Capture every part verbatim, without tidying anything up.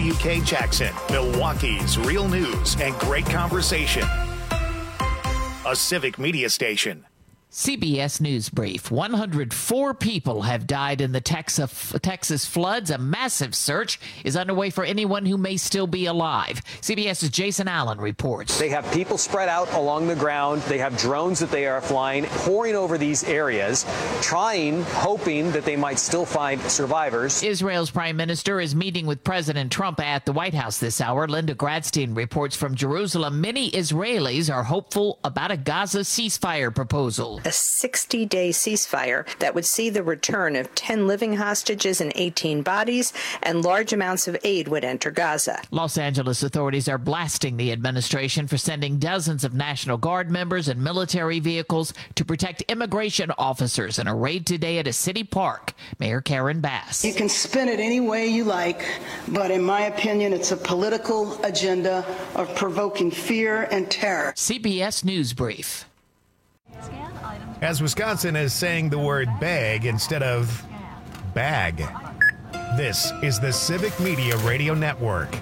W K Jackson, Milwaukee's real news and great conversation. A civic media station. C B S News Brief. one hundred four people have died in the Texas, Texas floods. A massive search is underway for anyone who may still be alive. CBS's Jason Allen reports. They have people spread out along the ground. They have drones that they are flying, pouring over these areas, trying, hoping that they might still find survivors. Israel's prime minister is meeting with President Trump at the White House this hour. Linda Gradstein reports from Jerusalem. Many Israelis are hopeful about a Gaza ceasefire proposal. A sixty-day ceasefire that would see the return of ten living hostages and eighteen bodies, and large amounts of aid would enter Gaza. Los Angeles authorities are blasting the administration for sending dozens of National Guard members and military vehicles to protect immigration officers in a raid today at a city park. Mayor Karen Bass. You can spin it any way you like, but in my opinion, it's a political agenda of provoking fear and terror. C B S News Brief. As Wisconsin is saying the word bag instead of bag. This is the Civic Media Radio Network.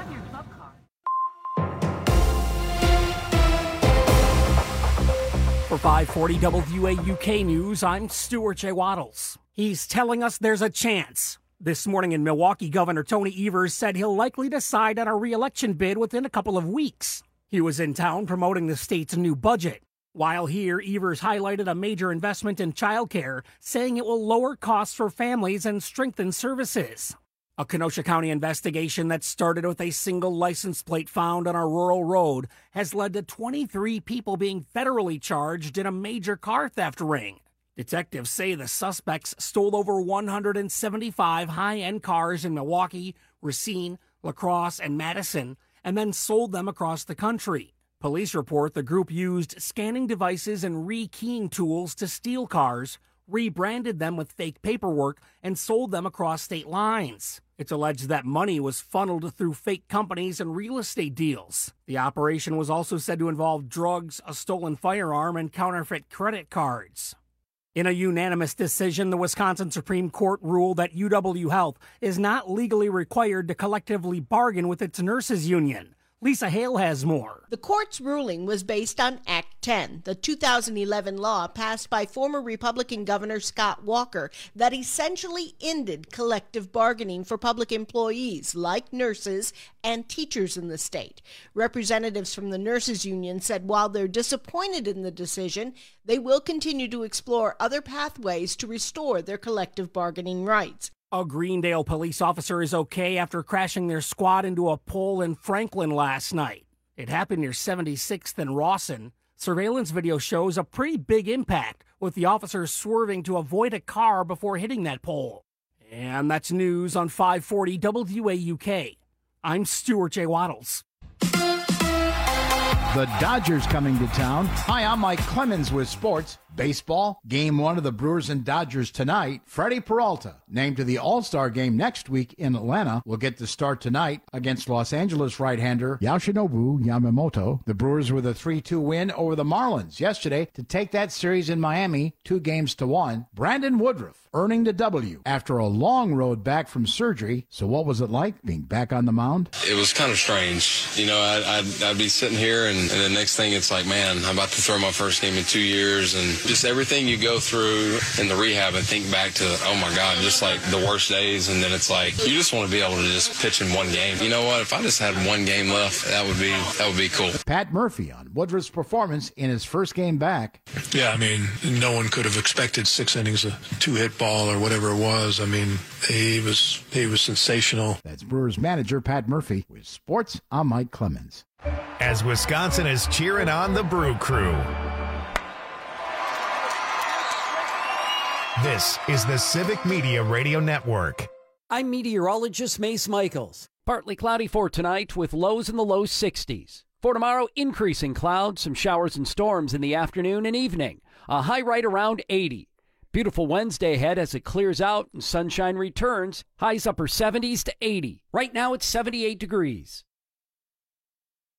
For five forty W A U K News, I'm Stuart J. Waddles. He's telling us there's a chance. This morning in Milwaukee, Governor Tony Evers said he'll likely decide on a re-election bid within a couple of weeks. He was in town promoting the state's new budget. While here, Evers highlighted a major investment in childcare, saying it will lower costs for families and strengthen services. A Kenosha County investigation that started with a single license plate found on a rural road has led to twenty-three people being federally charged in a major car theft ring. Detectives say the suspects stole over one hundred seventy-five high-end cars in Milwaukee, Racine, La Crosse, and Madison, and then sold them across the country. Police report the group used scanning devices and rekeying tools to steal cars, rebranded them with fake paperwork, and sold them across state lines. It's alleged that money was funneled through fake companies and real estate deals. The operation was also said to involve drugs, a stolen firearm, and counterfeit credit cards. In a unanimous decision, the Wisconsin Supreme Court ruled that U W Health is not legally required to collectively bargain with its nurses union. Lisa Hale has more. The court's ruling was based on Act ten, the two thousand eleven law passed by former Republican Governor Scott Walker that essentially ended collective bargaining for public employees like nurses and teachers in the state. Representatives from the nurses union said while they're disappointed in the decision, they will continue to explore other pathways to restore their collective bargaining rights. A Greendale police officer is okay after crashing their squad into a pole in Franklin last night. It happened near seventy-sixth and Rawson. Surveillance video shows a pretty big impact, with the officers swerving to avoid a car before hitting that pole. And that's news on five forty W A U K. I'm Stuart J. Waddles. The Dodgers coming to town. Hi, I'm Mike Clemens with sports. Baseball, game one of the Brewers and Dodgers tonight. Freddie Peralta, named to the All-Star game next week in Atlanta, will get the start tonight against Los Angeles right-hander Yoshinobu Yamamoto. The Brewers with a three two win over the Marlins yesterday to take that series in Miami, two games to one. Brandon Woodruff earning the W after a long road back from surgery. So what was it like being back on the mound? It was kind of strange. You know, I'd, I'd, I'd be sitting here and, and the next thing it's like, man, I'm about to throw my first game in two years and just everything you go through in the rehab and think back to, oh my God, just like the worst days. And then it's like, you just want to be able to just pitch in one game. You know what? If I just had one game left, that would be, that would be cool. Pat Murphy on Woodruff's performance in his first game back. Yeah, I mean, no one could have expected six innings of two-hit ball or whatever it was. I mean, he was, he was sensational. That's Brewers manager Pat Murphy. With sports, I'm Mike Clemens. As Wisconsin is cheering on the Brew Crew. This is the Civic Media Radio Network. I'm meteorologist Mace Michaels. Partly cloudy for tonight with lows in the low sixties. For tomorrow, increasing clouds, some showers and storms in the afternoon and evening. A high right around eighty. Beautiful Wednesday ahead as it clears out and sunshine returns. Highs upper seventies to eighty. Right now it's seventy-eight degrees.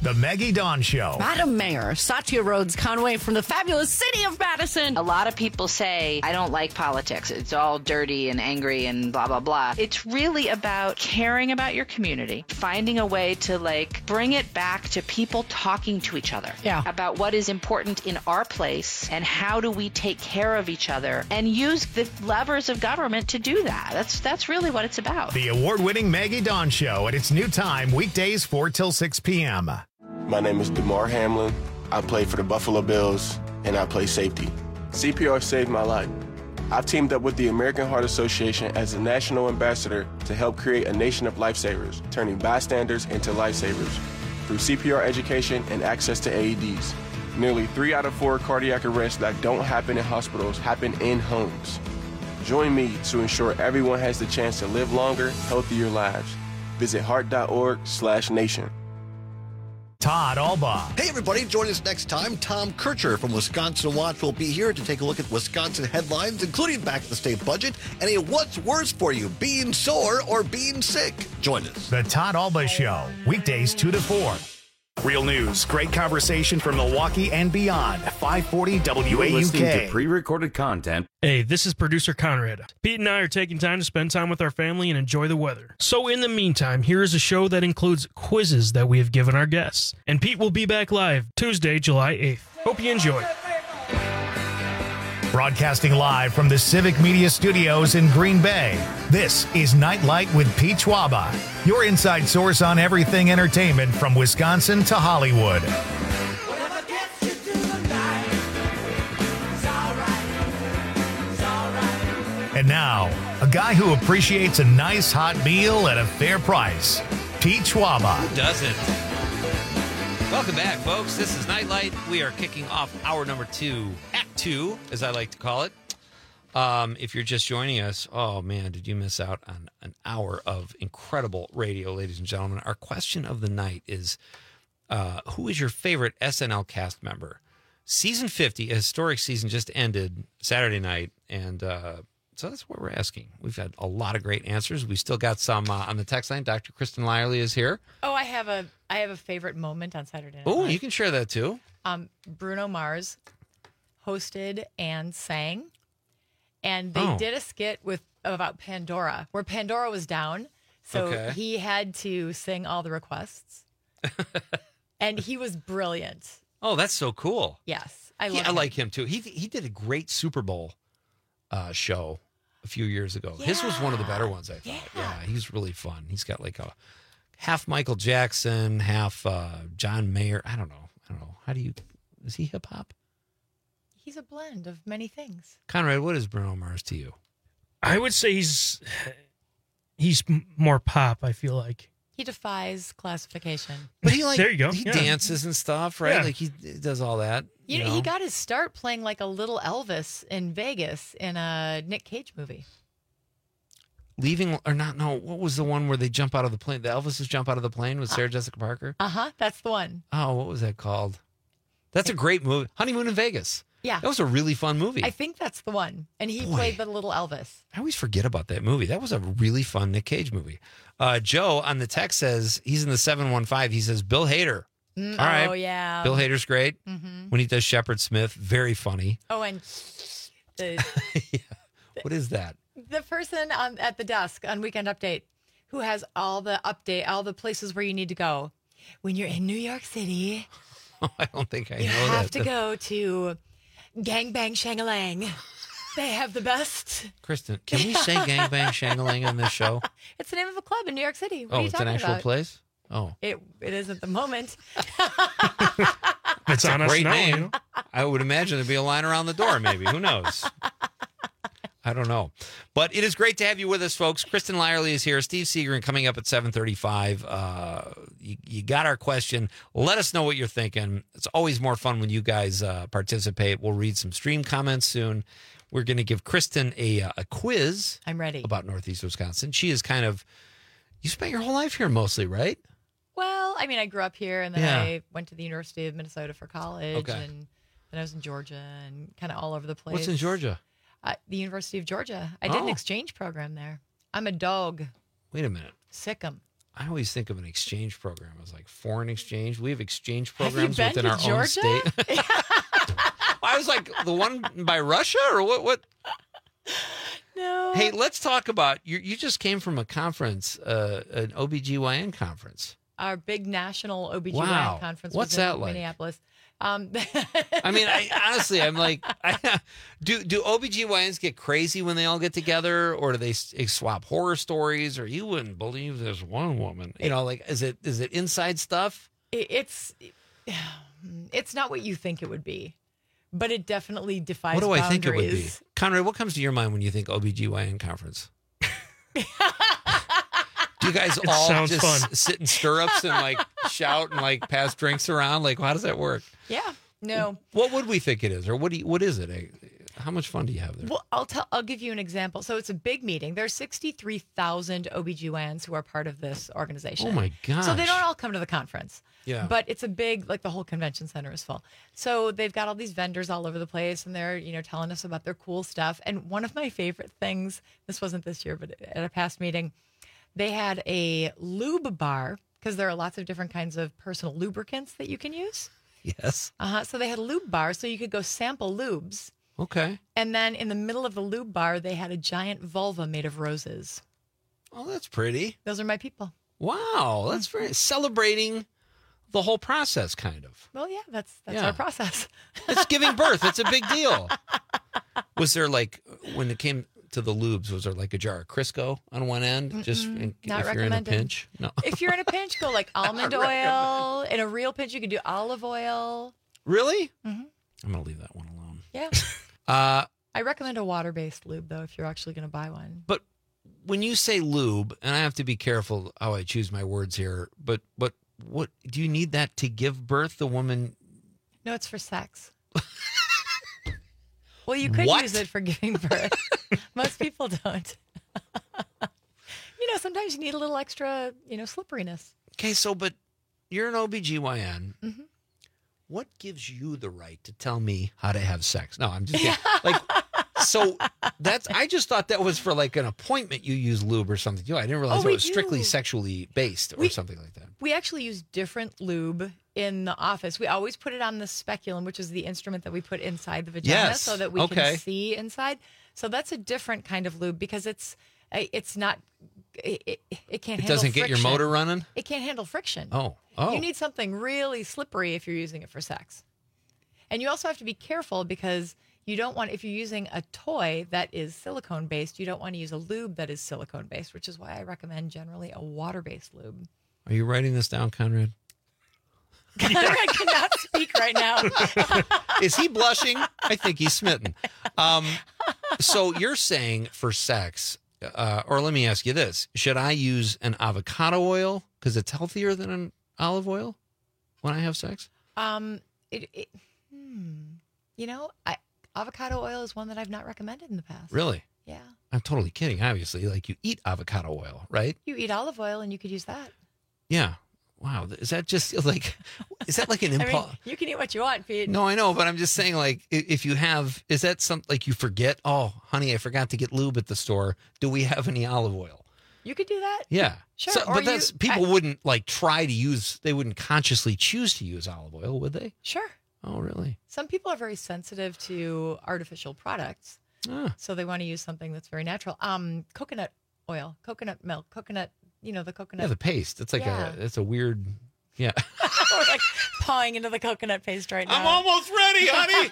The Maggie Dawn Show. Madam Mayor, Satya Rhodes Conway from the fabulous city of Madison. A lot of people say, I don't like politics. It's all dirty and angry and blah, blah, blah. It's really about caring about your community, finding a way to, like, bring it back to people talking to each other yeah. about what is important in our place and how do we take care of each other and use the levers of government to do that. That's, that's really what it's about. The award-winning Maggie Dawn Show at its new time, weekdays four till six p.m. My name is DeMar Hamlin. I play for the Buffalo Bills, and I play safety. C P R saved my life. I've teamed up with the American Heart Association as a national ambassador to help create a nation of lifesavers, turning bystanders into lifesavers through C P R education and access to A E Ds. Nearly three out of four cardiac arrests that don't happen in hospitals happen in homes. Join me to ensure everyone has the chance to live longer, healthier lives. Visit heart.org slash nation. Todd Alba. Hey, everybody. Join us next time. Tom Kircher from Wisconsin Watch will be here to take a look at Wisconsin headlines, including back to the state budget, and a what's worse for you, being sore or being sick. Join us. The Todd Alba Show, weekdays two to four. Real news, great conversation from Milwaukee and beyond. five forty W A U K. You're listening to pre-recorded content. Hey, this is producer Conrad. Pete and I are taking time to spend time with our family and enjoy the weather. So in the meantime, here is a show that includes quizzes that we have given our guests. And Pete will be back live Tuesday, July eighth. Hope you enjoy. Broadcasting live from the Civic Media Studios in Green Bay, this is Nightlight with Pete Schwaba, your inside source on everything entertainment from Wisconsin to Hollywood. And now, a guy who appreciates a nice hot meal at a fair price, Pete Schwaba. Who doesn't? Welcome back, folks. This is Nightlight. We are kicking off hour number two, Act Two, as I like to call it. Um, if you're just joining us, oh man, did you miss out on an hour of incredible radio, ladies and gentlemen? Our question of the night is, uh, who is your favorite S N L cast member? Season fifty, a historic season, just ended Saturday night, and uh, so that's what we're asking. We've had a lot of great answers. We still got some uh, on the text line. Doctor Kristen Lyerly is here. Oh, I have a I have a favorite moment on Saturday night. Oh, you can share that too. Um, Bruno Mars hosted and sang, and they Oh. did a skit with about Pandora, where Pandora was down, so Okay. he had to sing all the requests, and he was brilliant. Oh, that's so cool. Yes, I He- love I him. like him too. He he did a great Super Bowl uh, show a few years ago. His was one of the better ones, I thought. Yeah. yeah, he's really fun. He's got like a half Michael Jackson, half uh, John Mayer. I don't know. I don't know. How do you? Is he hip hop? He's a blend of many things. Conrad, what is Bruno Mars to you? I would say he's he's m- more pop, I feel like. He defies classification. But he like There you go. He Yeah. dances and stuff, right? Yeah. Like he does all that. You You know, know, he got his start playing like a little Elvis in Vegas in a Nick Cage movie. leaving or not? No, what was the one where they jump out of the plane? The Elvises jump out of the plane with Sarah Jessica Parker. Uh huh. That's the one. Oh, what was that called? That's a great movie. Honeymoon in Vegas. Yeah. That was a really fun movie. I think that's the one. And he Boy. played the little Elvis. I always forget about that movie. That was a really fun Nick Cage movie. Uh, Joe on the text says, he's in the seven one five. He says, Bill Hader. Mm, All right. Oh, yeah. Bill Hader's great. Mhm. When he does Shepard Smith, very funny. Oh, and the What is that? the person on at the desk on Weekend Update who has all the update, all the places where you need to go. When you're in New York City, I don't think I you know have that. to go to Gang Bang Shangalang. They have the best. Kristen, can we say Gang Bang Shangalang on this show? It's the name of a club in New York City. What Oh, are you it's an talking actual about? place? Oh. It it is at the moment. It's a on us great now, name. you know? I would imagine there'd be a line around the door, maybe. Who knows? I don't know. But it is great to have you with us, folks. Kristen Lyerly is here. Steve Seagren coming up at seven thirty-five. Uh, you, you got our question. Let us know what you're thinking. It's always more fun when you guys uh, participate. We'll read some stream comments soon. We're going to give Kristen a, uh, a quiz. I'm ready. About Northeast Wisconsin. She is kind of, you spent your whole life here mostly, right? Well, I mean, I grew up here, and then Yeah. I went to the University of Minnesota for college, Okay. and then I was in Georgia, and kind of all over the place. What's in Georgia? Uh, the University of Georgia. I did an Oh. exchange program there. I'm a dog. Wait a minute. Sick 'em. I always think of an exchange program as like foreign exchange. We have exchange Have you programs been within to our Georgia? own state. I was like, the one by Russia or what? What? No. Hey, let's talk about you. You just came from a conference, uh, an O B G Y N conference. Our big national O B G Y N Wow. conference What's was in that like? Minneapolis. Um, I mean, I honestly, I'm like, I, do do O B G Y Ns get crazy when they all get together, or do they s- swap horror stories? Or you wouldn't believe this one woman. You know, like, is it is it inside stuff? it- it's it's not what you think it would be, but it definitely defies What do I think it would be? boundaries. Conrad, what comes to your mind when you think O B G Y N conference? Do you guys It all sounds just fun. s- sit in stirrups and like shout and like pass drinks around? Like, how does that work? Yeah. No. What would we think it is, or what do you, what is it? Eh, How much fun do you have there? Well, I'll tell. I'll give you an example. So it's a big meeting. There's sixty-three thousand O B G Y Ns who are part of this organization. Oh my gosh! So they don't all come to the conference. Yeah. But it's a big, like the whole convention center is full. So they've got all these vendors all over the place, and they're you know telling us about their cool stuff. And one of my favorite things, this wasn't this year, but at a past meeting, they had a lube bar because there are lots of different kinds of personal lubricants that you can use. Yes. Uh huh. So they had a lube bar, so you could go sample lubes. Okay. And then in the middle of the lube bar, they had a giant vulva made of roses. Oh, that's pretty. Those are my people. Wow, that's very celebrating the whole process, kind of. Well, yeah, that's that's Yeah. our process. It's giving birth. It's a big deal. Was there like when it came to the lubes? Was there like a jar of Crisco on one end, just in, not if you're in a recommended. pinch? No. If you're in a pinch, go like almond oil. In a real pinch, you could do olive oil. Really? Mm-hmm. I'm gonna leave that one alone. Yeah. Uh, I recommend a water-based lube, though, if you're actually going to buy one. but when you say lube, and I have to be careful how I choose my words here, but but what do you need that to give birth? The woman. No, it's for sex. Well, you could What? use it for giving birth. Most people don't. You know, sometimes you need a little extra, you know, slipperiness. Okay, so but you're an O B G Y N. Mm-hmm. What gives you the right to tell me how to have sex? No, I'm just kidding. Like, so that's, I just thought that was for like an appointment you use lube or something. You know, I didn't realize Oh, it we was strictly do. sexually based or We- something like that. We actually use different lube in the office. We always put it on the speculum, which is the instrument that we put inside the vagina Yes. so that we Okay. can see inside. So that's a different kind of lube because it's it's not it, it, it can't It handle doesn't get your friction. motor running? It can't handle friction. Oh, oh. You need something really slippery if you're using it for sex. And you also have to be careful because you don't want, if you're using a toy that is silicone based, you don't want to use a lube that is silicone based, which is why I recommend generally a water based lube. Are you writing this down, Conrad? I cannot speak right now. Is he blushing? I think he's smitten. Um, so you're saying for sex, uh, or let me ask you this: should I use an avocado oil because it's healthier than an olive oil when I have sex? Um, it, it hmm, you know, I, avocado oil is one that I've not recommended in the past. Really? Yeah. I'm totally kidding. Obviously, like you eat avocado oil, right? You eat olive oil and you could use that. Yeah. Wow. Is that just like? Is that like an I mean, impulse? you can eat what you want, Pete. No, I know, but I'm just saying, like, i- if you have, is that something like you forget? Oh, honey, I forgot to get lube at the store. Do we have any olive oil? You could do that. Yeah. Sure. So, or but that's you- people I- wouldn't like try to use. They wouldn't consciously choose to use olive oil, would they? Sure. Oh, really? Some people are very sensitive to artificial products. Ah. So they want to use something that's very natural. Um, coconut oil, coconut milk, coconut, you know, the coconut. Yeah, the paste. It's like Yeah. a. It's a weird. Yeah. We're like pawing into the coconut paste right now. I'm almost ready, honey.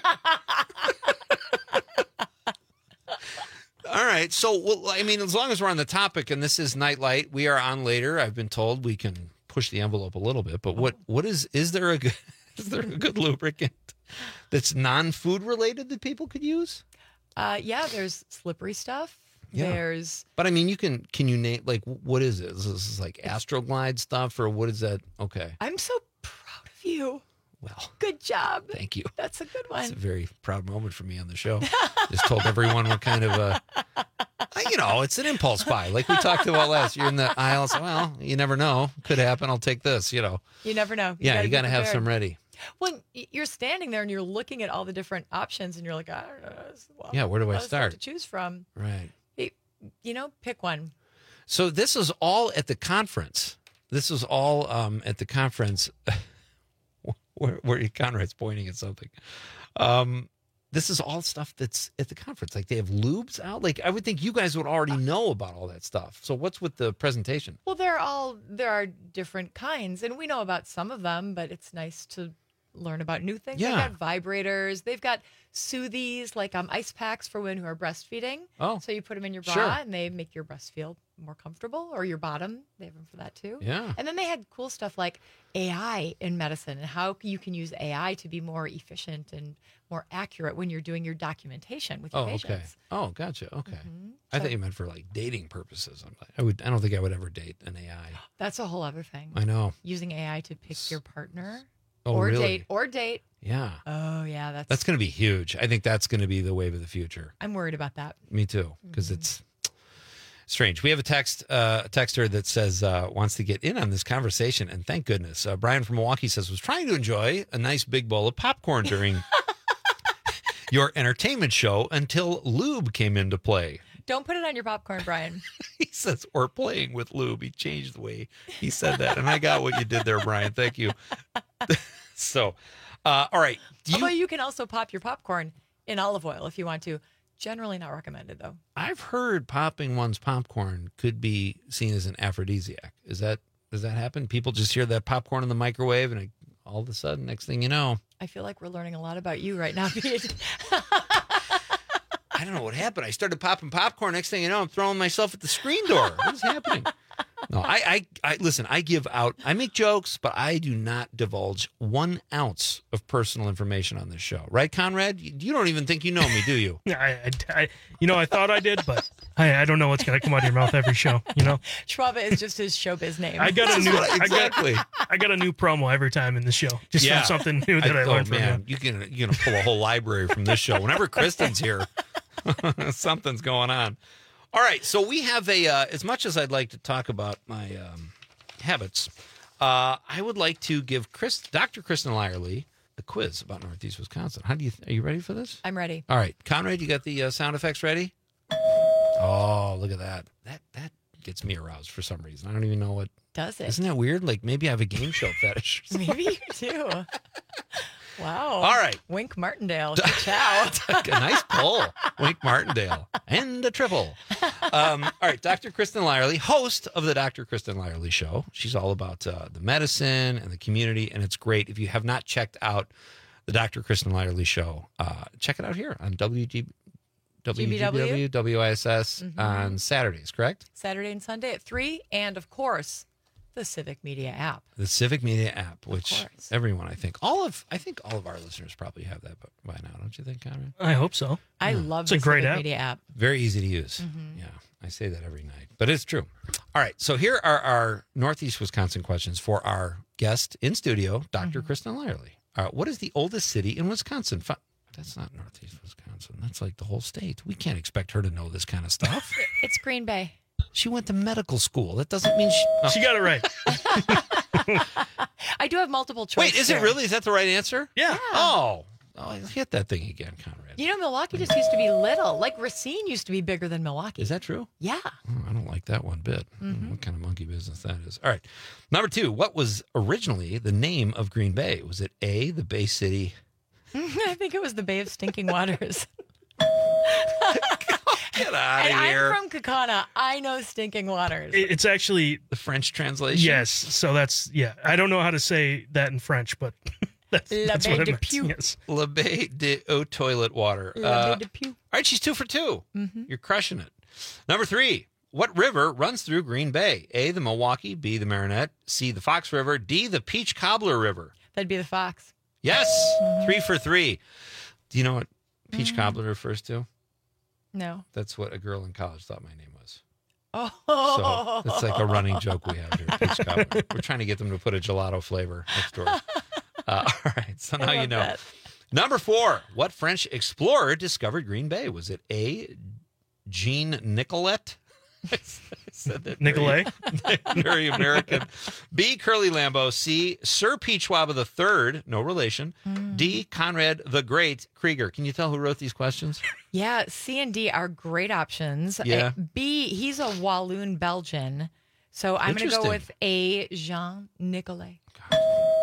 All right. So, well, I mean, as long as we're on the topic, and this is Nightlight, we are on later. I've been told we can push the envelope a little bit. But what what is is there a good is there a good lubricant that's non-food related that people could use? Uh, yeah, there's slippery stuff. Yeah. There's But I mean, you can can you name like what is it? Is this like Astroglide stuff or what is that? Okay. I'm so proud of you. Well, good job. Thank you. That's a good It's a one. very proud moment for me on the show. Just told everyone what kind of a, you know, it's an impulse buy. Like we talked about last year in the aisle. So, well, you never know. Could happen. I'll take this, you know. You never know. Yeah, gotta you be got to have prepared. some ready. Well, y- you're standing there and you're looking at all the different options and you're like, I don't know. Well, Yeah, where do I what is there start? To choose from. Right. It- you know, pick one. So this is all at the conference. this was all um, at the conference where, where Conrad's pointing at something. Um, this is all stuff that's at the conference. Like they have lubes out. Like I would think you guys would already know about all that stuff. So what's with the presentation? Well, they're all there are different kinds, and we know about some of them, but it's nice to learn about new things. Yeah. They've got vibrators. They've got soothies, like um, ice packs for women who are breastfeeding. Oh, so you put them in your bra, sure. and they make your breast feel more comfortable, or your bottom. They have them for that too. Yeah. And then they had cool stuff like A I in medicine and how you can use A I to be more efficient and more accurate when you're doing your documentation with your Oh, patients. okay. Oh, gotcha. Okay. Mm-hmm. I So- thought you meant for like dating purposes. I'm like, I would. I don't think I would ever date an A I. That's a whole other thing. I know. Using A I to pick your partner. Oh, or really? date. Or date. Yeah. Oh, yeah. That's That's going to be huge. I think that's going to be the wave of the future. I'm worried about that. Me too, because Mm-hmm. it's strange. We have a text uh, a texter that says uh, wants to get in on this conversation, and thank goodness. Uh, Brian from Milwaukee says was trying to enjoy a nice big bowl of popcorn during your entertainment show until lube came into play. Don't put it on your popcorn, Brian. He says, or playing with lube. He changed the way he said that, and I got what you did there, Brian. Thank you. So, uh, all right. Do Although you, you can also pop your popcorn in olive oil if you want to. Generally not recommended, though. I've heard popping one's popcorn could be seen as an aphrodisiac. Is that does that happen? People just hear that popcorn in the microwave, and it, all of a sudden, next thing you know, I feel like we're learning a lot about you right now, Pete. I don't know what happened. I started popping popcorn. Next thing you know, I'm throwing myself at the screen door. What is happening? No, I, I, I listen. I give out. I make jokes, but I do not divulge one ounce of personal information on this show. Right, Conrad? You, you don't even think you know me, do you? Yeah, I, I, I, you know, I thought I did, but I, I don't know what's going to come out of your mouth every show. You know, Schwaba is just his showbiz name. I got a new, exactly. I got, I got a new promo every time in the show, just Yeah. from something new that I, I learned oh, from man, you. you can you can pull a whole library from this show. Whenever Kristen's here, something's going on. All right, so we have a. Uh, as much as I'd like to talk about my um, habits, uh, I would like to give Chris, Doctor Kristen Lyerly a quiz about Northeast Wisconsin. How do you? Are you ready for this? I'm ready. All right, Conrad, you got the uh, sound effects ready? Oh, look at that! That that gets me aroused for some reason. I don't even know what. Does it? Isn't that weird? Like maybe I have a game show fetish. or something. Maybe you do. Wow. All right. Wink Martindale. Ciao. A nice pull. Wink Martindale. And a triple. Um, all right. Doctor Kristen Lyerly, host of the Doctor Kristen Lyerly Show. She's all about uh, the medicine and the community, and it's great. If you have not checked out the Doctor Kristen Lyerly Show, uh, check it out here on W G W G W, W I S S Mm-hmm. on Saturdays, correct? Saturday and Sunday at three. And, of course, the Civic Media app. The Civic Media app, which course. everyone, I think, all of, I think all of our listeners probably have that by now, don't you think, Conrad? I hope so. I love It's the a great Civic app. Media app. Very easy to use. Mhm. Yeah, I say that every night, but it's true. All right, so here are our Northeast Wisconsin questions for our guest in studio, Doctor Mm-hmm. Kristen Lyerly. Uh, what is the oldest city in Wisconsin? Fi- That's not Northeast Wisconsin. That's like the whole state. We can't expect her to know this kind of stuff. It's Green Bay. She went to medical school. That doesn't mean she... Oh. She got it right. I do have multiple choice. Wait, is it here. really? Is that the right answer? Yeah. Oh, oh, hit that thing again, Conrad. You know, Milwaukee just used to be little. Like Racine used to be bigger than Milwaukee. Is that true? Yeah. Oh, I don't like that one bit. Mhm. What kind of monkey business that is. All right. Number two, what was originally the name of Green Bay? Was it A, the Bay City? I think it was the Bay of Stinking Waters. Get out And of here. I'm from Kakana. I know Stinking Waters. It- It's actually the French translation? Yes. So that's, yeah. I don't know how to say that in French, but that's, La that's Baie what it de means. Pew. Yes. La Baie de Eau Toilet Water. La Uh, Baie de Pew. all right, she's two for two. Mhm. You're crushing it. Number three, what river runs through Green Bay? A, the Milwaukee, B, the Marinette, C, the Fox River, D, the Peach Cobbler River. That'd be the Fox. Yes, Mm-hmm. three for three. Do you know what Peach Cobbler refers to? No. That's what a girl in college thought my name was. Oh. So it's like a running joke we have here at Peach Cobbler. We're trying to get them to put a gelato flavor next door. Uh, all right, so now I you love know. that. Number four, what French explorer discovered Green Bay? Was it A, Jean Nicolet? I said that Nicolay? Very, very American. B, Curly Lambeau. C, Sir Peachwaba the Third, no relation. Mm. D, Conrad the Great Krieger. Can you tell who wrote these questions? Yeah, C and D are great options. Yeah. Uh, B, he's a Walloon Belgian So I'm going to go Interesting. with a Jean Nicolet. I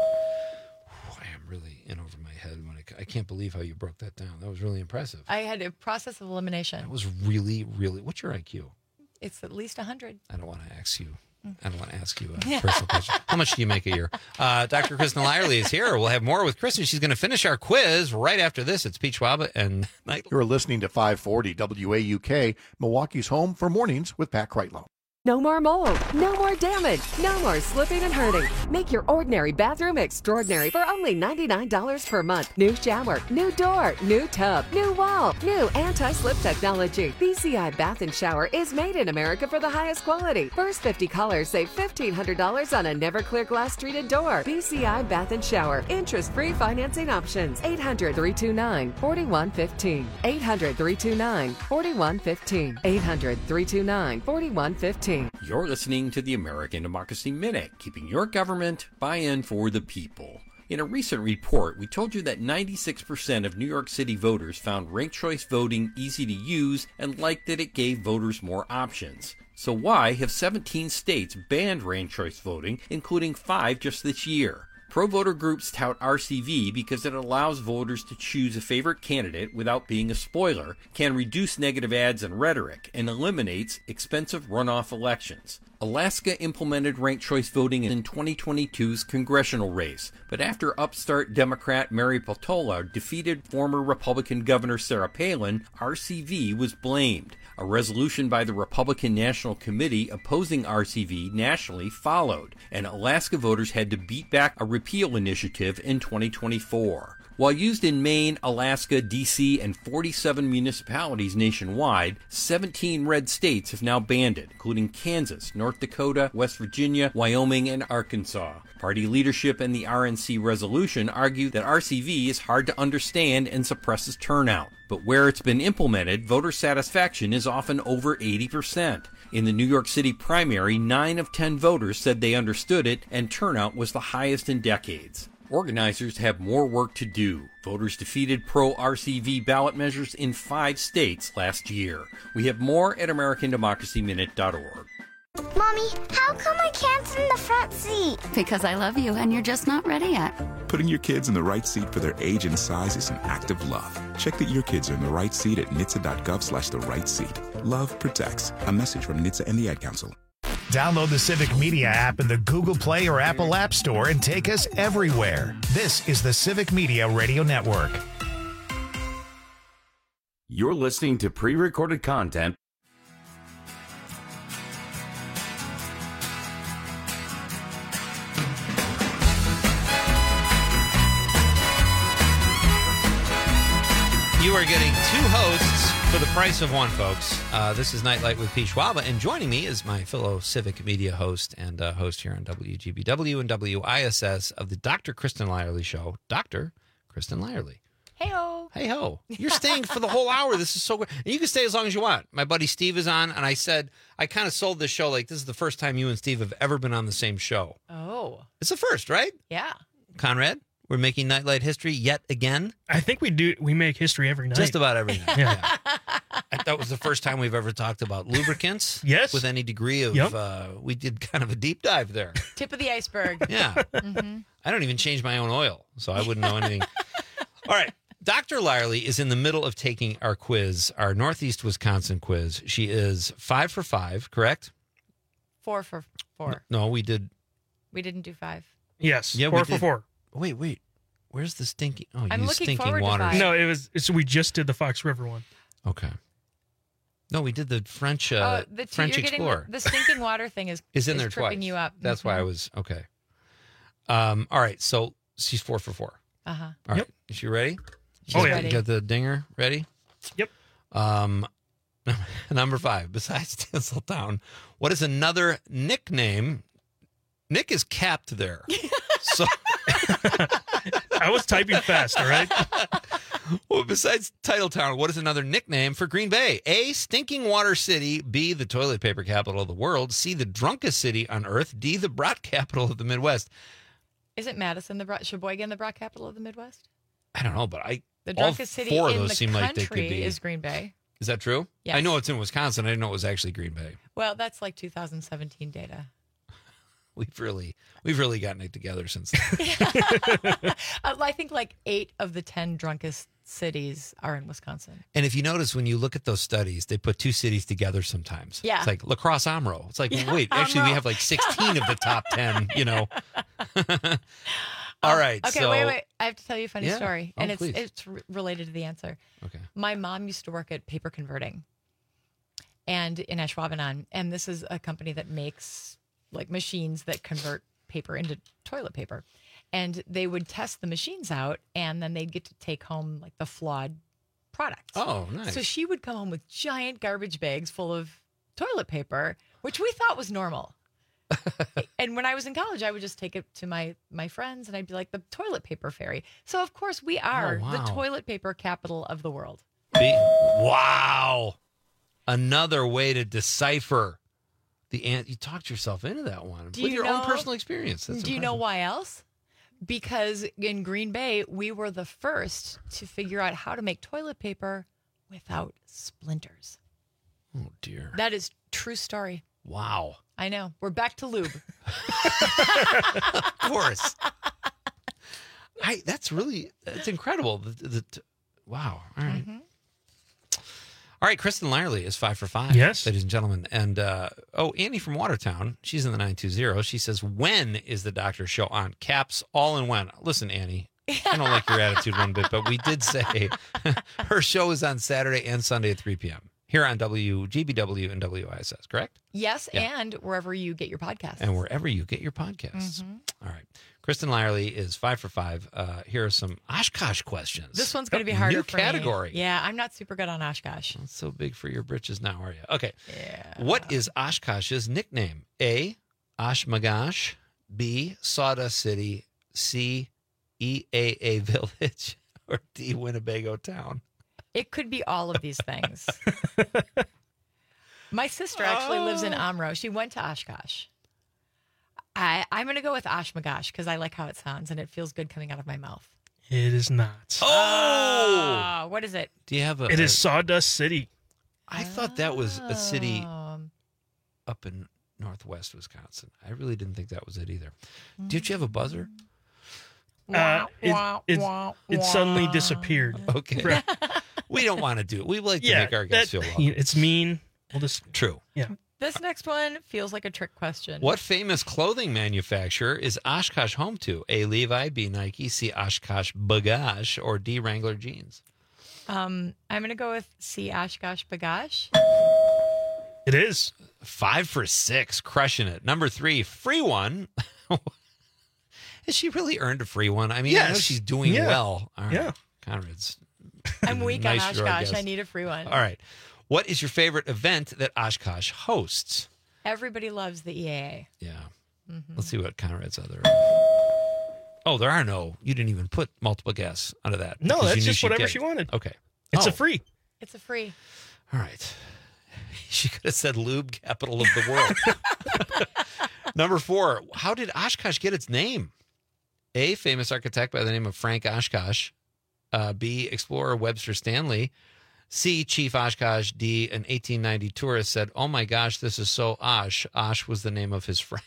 am really in over my head when I, I can't believe how you broke that down. That was really impressive. I had a process of elimination. That was really, really. What's your I Q? It's at least one hundred. I don't want to ask you. I don't want to ask you a personal question. How much do you make a year? Uh, Doctor Kristen Lyerly is here. We'll have more with Kristen. She's going to finish our quiz right after this. It's Pete Schwab and Night. You're listening to five forty W A U K, Milwaukee's home for mornings with Pat Kreitlow. No more mold, no more damage, no more slipping and hurting. Make your ordinary bathroom extraordinary for only ninety-nine dollars per month. New shower, new door, new tub, new wall, new anti-slip technology. B C I Bath and Shower is made in America for the highest quality. First fifty callers save fifteen hundred dollars on a never clear glass treated door. B C I Bath and Shower. Interest-free financing options. eight hundred, three two nine, four one one five. eight hundred, three two nine, four one one five. eight hundred, three two nine, four one one five. You're listening to the American Democracy Minute, keeping your government buy-in for the people. In a recent report, we told you that ninety-six percent of New York City voters found ranked choice voting easy to use and liked that it gave voters more options. So why have seventeen states banned ranked choice voting, including five just this year? Pro-voter groups tout R C V because it allows voters to choose a favorite candidate without being a spoiler, can reduce negative ads and rhetoric, and eliminates expensive runoff elections. Alaska implemented ranked choice voting in twenty twenty-two's congressional race, but after upstart Democrat Mary Peltola defeated former Republican Governor Sarah Palin, R C V was blamed. A resolution by the Republican National Committee opposing R C V nationally followed, and Alaska voters had to beat back a repeal initiative in twenty twenty-four. While used in Maine, Alaska, D C, and forty-seven municipalities nationwide, seventeen red states have now banned it, including Kansas, North Dakota, West Virginia, Wyoming, and Arkansas. Party leadership and the R N C resolution argue that R C V is hard to understand and suppresses turnout. But where it's been implemented, voter satisfaction is often over eighty percent. In the New York City primary, nine of ten voters said they understood it, and turnout was the highest in decades. Organizers have more work to do. Voters defeated pro-R C V ballot measures in five states last year. We have more at American Democracy Minute dot org. Mommy, how come I can't sit in the front seat? Because I love you and you're just not ready yet. Putting your kids in the right seat for their age and size is an act of love. Check that your kids are in the right seat at N H T S A dot gov slash the right seat. Love protects. A message from N H T S A and the Ad Council. Download the Civic Media app in the Google Play or Apple App Store and take us everywhere. This is the Civic Media Radio Network. You're listening to pre-recorded content. You are getting two hosts for the price of one, folks. Uh, this is Nightlight with Pete Schwaba, and joining me is my fellow Civic Media host and uh, host here on W G B W and W I S S of the Doctor Kristen Lyerly Show, Doctor Kristen Lyerly. Hey-ho. Hey-ho. You're staying for the whole hour. This is so great. And you can stay as long as you want. My buddy Steve is on, and I said, I kind of sold this show like this is the first time you and Steve have ever been on the same show. Oh. It's the first, right? Yeah. Conrad? We're making Nightlight history yet again. I think we do. We make history every night. Just about every night. Yeah. yeah. That was the first time we've ever talked about lubricants. Yes. With any degree of, Yep. uh, we did kind of a deep dive there. Tip of the iceberg. Yeah. Mm-hmm. I don't even change my own oil, so I wouldn't know anything. All right. Doctor Lyerly is in the middle of taking our quiz, our Northeast Wisconsin quiz. She is five for five, correct? Four for four. No, we did. We didn't do five. Yes. Yeah, four we for did. four. Wait, wait. Where's the stinking? Oh, I'm you looking stinking forward to water. five. No, it was. So we just did the Fox River one. Okay. No, we did the French uh, Uh, the two, French you're getting Explorer. the, the stinking water thing is is in there tripping twice. you up. That's why I was okay. Um. All right. So she's four for four. Uh huh. All right. Yep. Is she ready? She's Oh, yeah. ready. You got the dinger ready? Yep. Um, number five. Besides Tinseltown, what is another nickname? Nick is capped there. So I was typing fast. All right. well, besides Titletown, what is another nickname for Green Bay? A, stinking water city. B, the toilet paper capital of the world. C, the drunkest city on earth. D, the brat capital of the Midwest. Isn't Madison the brat, Sheboygan the brat capital of the Midwest? I don't know, but I The all drunkest city four of in those the seem like they country could be. is Green Bay. Is that true? Yes. I know it's in Wisconsin. I didn't know it was actually Green Bay. Well, that's like two thousand seventeen data. we've really we've really gotten it together since then. I think like eight of the ten drunkest cities are in Wisconsin. And if you notice, when you look at those studies, they put two cities together sometimes. Yeah. It's like La Crosse Amro. It's like, Yeah, wait, actually, we Amro. have like sixteen of the top ten, you know. All right. Okay, so, wait, wait. I have to tell you a funny Yeah. story, Oh, and it's please. it's re- related to the answer. Okay. My mom used to work at Paper Converting, and in Ashwaubenon, and this is a company that makes like machines that convert paper into toilet paper, and they would test the machines out, and then they'd get to take home like the flawed products. Oh, nice. So she would come home with giant garbage bags full of toilet paper, which we thought was normal. And when I was in college, I would just take it to my my friends, and I'd be like the toilet paper fairy. So of course we are Oh, wow. the toilet paper capital of the world. Be- wow. Another way to decipher the ant. You talked yourself into that one Do with you your own know- personal experience. That's Do you know impressive. why else? Because in Green Bay, we were the first to figure out how to make toilet paper without splinters. Oh, dear. That is true story. Wow. I know. We're back to lube. Of course. I. That's really. That's incredible. The, the, the- wow. All right. Mm-hmm. All right. Kristen Lyerly is five for five. Yes. ladies and gentlemen. And uh, oh, Annie from Watertown. She's in the nine two zero. She says, "When is the doctor show on?" Caps all in when. Listen, Annie. I don't like your attitude one bit, but we did say her show is on Saturday and Sunday at three p.m. here on W G B W and W I S S, correct? Yes, Yeah. and wherever you get your podcasts. And wherever you get your podcasts. Mhm. All right. Kristen Lyerly is five for five. Uh, here are some Oshkosh questions. This one's going to be Oh, harder new for me. category. Yeah, I'm not super good on Oshkosh. Not so big for your britches now, are you? Okay. Yeah. What is Oshkosh's nickname? A, Oshmagash. B, Sawdust City. C, E A A Village. Or D, Winnebago Town. It could be all of these things. My sister actually lives in Amro. She went to Oshkosh. I, I'm going to go with Oshmagash because I like how it sounds and it feels good coming out of my mouth. It is not. Oh! Ah, what is it? Do you have a. It is a- Sawdust City. I thought that was a city Um, up in northwest Wisconsin. I really didn't think that was it either. Did you have a buzzer? Uh, it, wah, it, wah, it wah. suddenly disappeared. Okay. We don't want to do it. We like to Yeah, make our guests that- feel welcome. it's mean. We'll just True. yeah. This next one feels like a trick question. What famous clothing manufacturer is Oshkosh home to? A, Levi, B, Nike, C, Oshkosh Bagash, or D, Wrangler Jeans? Um, I'm going to go with C. Oshkosh Bagash. It is. Five for six, crushing it. Number three, free one. Has she really earned a free one? I mean, I know Yes. she's doing Yeah. well. All right. Yeah. Conrad's. I'm weak nice on drug, Oshkosh. yes. I need a free one. All right. What is your favorite event that Oshkosh hosts? Everybody loves the E A A. Yeah. Mhm. Let's see what Conrad's other. Oh, there are no. You didn't even put multiple guests under that. No, because you that's knew just she'd whatever get she it. wanted. Okay. It's Oh, a free. It's a free. All right. She could have said lube capital of the world. Number four. How did Oshkosh get its name? A, famous architect by the name of Frank Oshkosh. Uh, B, explorer Webster Stanley. C, Chief Oshkosh. D, an eighteen ninety tourist said, "Oh my gosh, this is so Osh." Osh was the name of his friend.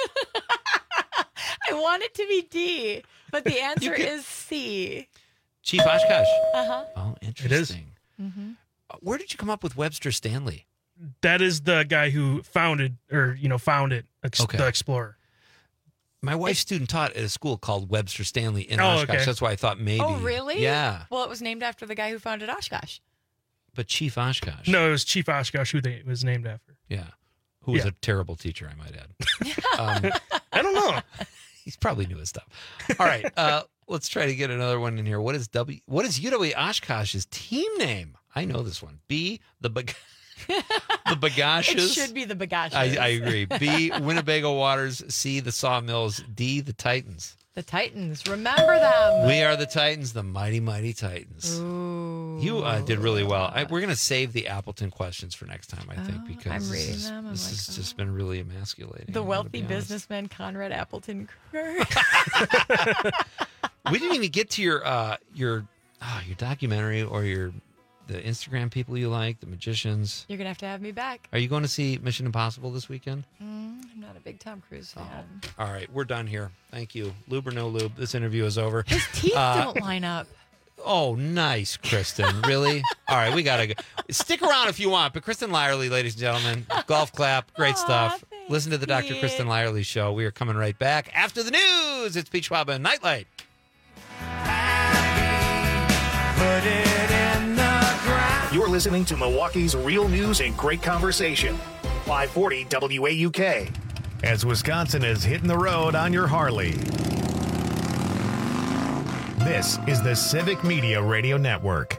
I want it to be D, but the answer can- is C. Chief Oshkosh. Uh-huh. Oh, It is. interesting. Mm-hmm. Uh, Where did you come up with Webster Stanley? That is the guy who founded or you know founded ex- Okay. the Explorer. My wife's student taught at a school called Webster Stanley in Oh, Oshkosh. okay. That's why I thought maybe. Oh, really? Yeah. Well, it was named after the guy who founded Oshkosh. But Chief Oshkosh. No, it was Chief Oshkosh who they, it was named after. Yeah. Who was Yeah. a terrible teacher, I might add. um, I don't know. he's probably knew his stuff. All right. Uh, let's try to get another one in here. What is W? What is U W Oshkosh's team name? I know this one. B, the Bag- the Bagashes. It should be the Bagashes. I, I agree. B, Winnebago Waters. C, the Sawmills. D, the Titans. The Titans. Remember them. We are the Titans, the mighty, mighty Titans. Ooh. You uh, did really well. I, we're going to save the Appleton questions for next time, I think, Oh, because I'm this, reading is- them. I'm this like, has just been really emasculating. The I gotta wealthy be honest. businessman Conrad Appleton Kruger. We didn't even get to your uh, your uh, your documentary or your the Instagram people you like, the magicians. You're gonna have to have me back. Are you going to see Mission Impossible this weekend? Mm, I'm not not a big Tom Cruise fan. All right, we're done here. Thank you. Lube or no lube, this interview is over. His teeth Uh, don't line up. Oh, nice, Kristen. Really? All right, we got to go. Stick around if you want. But Kristen Lyerly, ladies and gentlemen, golf clap. Great stuff. Listen to the Doctor Kristen Lyerly show. We are coming right back after the news. It's Pete Schwab and Nightlight. Put it in the ground. You're listening to Milwaukee's real news and great conversation. five forty W A U K. As Wisconsin is hitting the road on your Harley. This is the Civic Media Radio Network.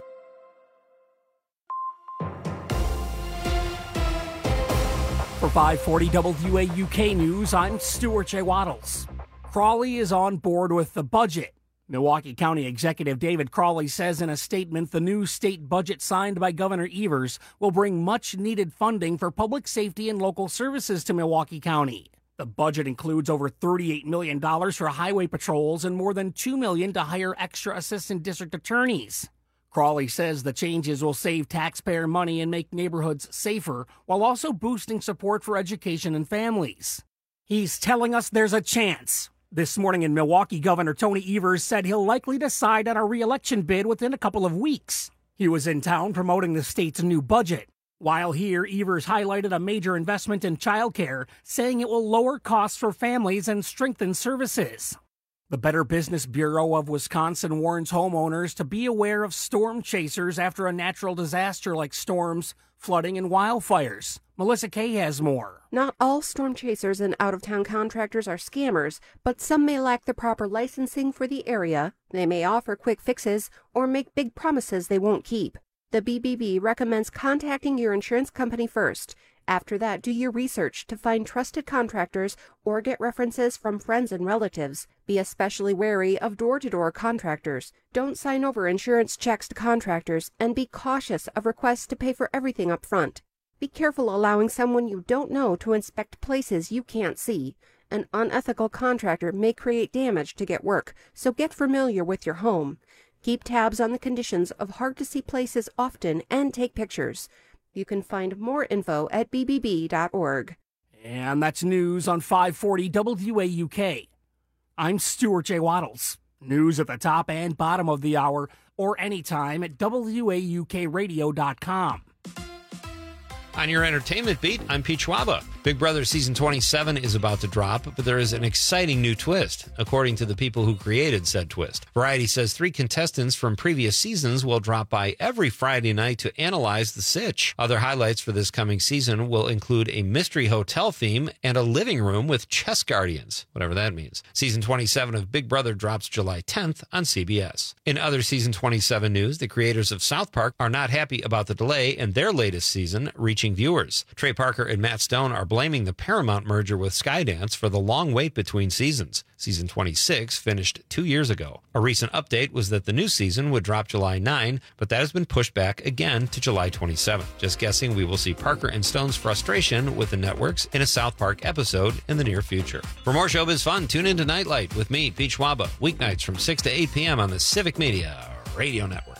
For five forty W A U K News, I'm Stuart J. Waddles. Crawley is on board with the budget. Milwaukee County Executive David Crawley says in a statement the new state budget signed by Governor Evers will bring much-needed funding for public safety and local services to Milwaukee County. The budget includes over thirty-eight million dollars for highway patrols and more than two million dollars to hire extra assistant district attorneys. Crawley says the changes will save taxpayer money and make neighborhoods safer while also boosting support for education and families. He's telling us there's a chance. This morning in Milwaukee, Governor Tony Evers said he'll likely decide on a re-election bid within a couple of weeks. He was in town promoting the state's new budget. While here, Evers highlighted a major investment in childcare, saying it will lower costs for families and strengthen services. The Better Business Bureau of Wisconsin warns homeowners to be aware of storm chasers after a natural disaster like storms, flooding, and wildfires. Melissa Kay has more. Not all storm chasers and out-of-town contractors are scammers, but some may lack the proper licensing for the area. They may offer quick fixes or make big promises they won't keep. The B B B recommends contacting your insurance company first. After that, do your research to find trusted contractors or get references from friends and relatives. Be especially wary of door-to-door contractors. Don't sign over insurance checks to contractors, and be cautious of requests to pay for everything up front. Be careful allowing someone you don't know to inspect places you can't see. An unethical contractor may create damage to get work, so get familiar with your home. Keep tabs on the conditions of hard-to-see places often and take pictures. You can find more info at b b b dot org. And that's news on five forty W A U K. I'm Stuart J. Waddles. News at the top and bottom of the hour or anytime at W A U K radio dot com. On your entertainment beat, I'm Pete Schwaba. Big Brother Season twenty-seven is about to drop, but there is an exciting new twist, according to the people who created said twist. Variety says three contestants from previous seasons will drop by every Friday night to analyze the sitch. Other highlights for this coming season will include a mystery hotel theme and a living room with chess guardians, whatever that means. Season twenty-seven of Big Brother drops July tenth on C B S. In other Season twenty-seven news, the creators of South Park are not happy about the delay in their latest season reaching viewers. Trey Parker and Matt Stone are blaming the Paramount merger with Skydance for the long wait between seasons. Season twenty-six finished two years ago. A recent update was that the new season would drop July ninth, but that has been pushed back again to July twenty-seventh. Just guessing we will see Parker and Stone's frustration with the networks in a South Park episode in the near future. For more showbiz fun, tune into Nightlight with me, Pete Schwaba, weeknights from six to eight p.m. on the Civic Media Radio Network.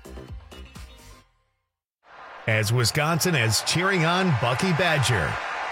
As Wisconsin is cheering on Bucky Badger.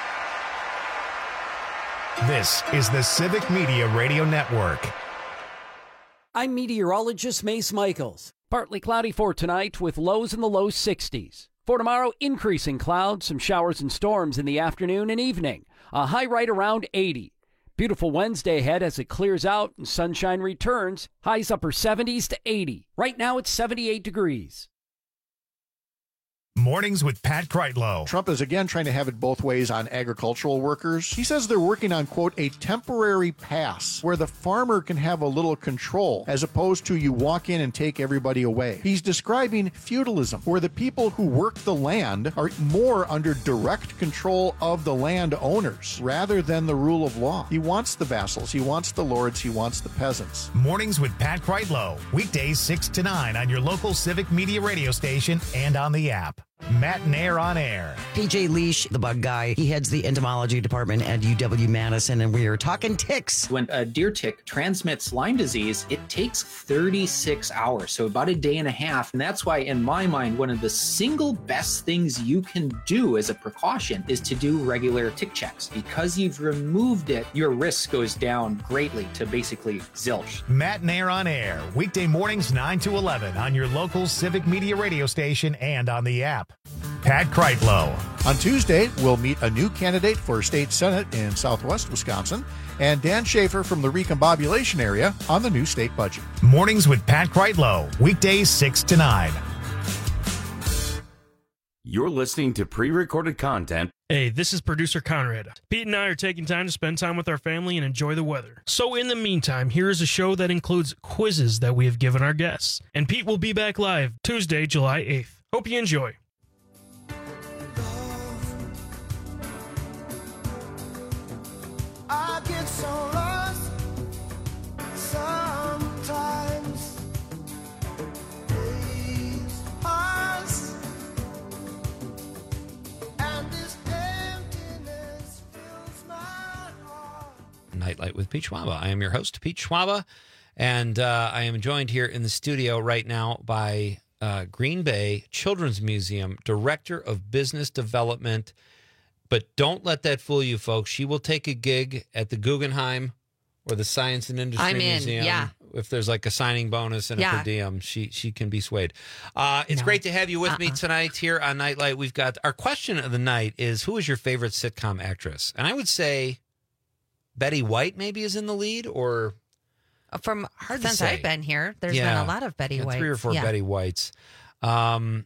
This is the Civic Media Radio Network. I'm meteorologist Mace Michaels. Partly cloudy for tonight with lows in the low sixties. For tomorrow, increasing clouds, some showers and storms in the afternoon and evening. A high right around eighty. Beautiful Wednesday ahead as it clears out and sunshine returns. Highs upper seventies to eighty. Right now it's seventy-eight degrees. Mornings with Pat Kreitlow. Trump is again trying to have it both ways on agricultural workers. He says they're working on, quote, a temporary pass where the farmer can have a little control as opposed to you walk in and take everybody away. He's describing feudalism, where the people who work the land are more under direct control of the land owners rather than the rule of law. He wants the vassals, he wants the lords, he wants the peasants. Mornings with Pat Kreitlow. Weekdays six to nine on your local Civic Media radio station and on the app. Matt and Air on Air. P J Leash, the bug guy, he heads the entomology department at U W-Madison, and we are talking ticks. When a deer tick transmits Lyme disease, it takes thirty-six hours, so about a day and a half. And that's why, in my mind, one of the single best things you can do as a precaution is to do regular tick checks. Because you've removed it, your risk goes down greatly to basically zilch. Matt and Air on Air, weekday mornings nine to eleven on your local Civic Media radio station and on the app. Pat Kreitlow. On Tuesday, we'll meet a new candidate for state senate in southwest Wisconsin and Dan Schaefer from the recombobulation area on the new state budget. Mornings with Pat Kreitlow, weekdays six to nine. You're listening to pre-recorded content. Hey, this is producer Conrad. Pete and I are taking time to spend time with our family and enjoy the weather. So in the meantime, here is a show that includes quizzes that we have given our guests. And Pete will be back live Tuesday, July eighth. Hope you enjoy. I get so lost sometimes. Days pass, and this emptiness fills my heart. Nightlight with Pete Schwaba. I am your host, Pete Schwaba, and uh, I am joined here in the studio right now by uh, Green Bay Children's Museum Director of Business Development. But don't let that fool you, folks. She will take a gig at the Guggenheim or the Science and Industry I'm in, Museum. yeah. If there's like a signing bonus and Yeah. a per diem, she she can be swayed. Uh, it's No. great to have you with me Uh-uh. tonight here on Nightlight. We've got our question of the night is, who is your favorite sitcom actress? And I would say Betty White maybe is in the lead, or From hard to since say. I've been here, there's Yeah. been a lot of Betty Yeah, Whites. three or four Yeah. Betty Whites. Um,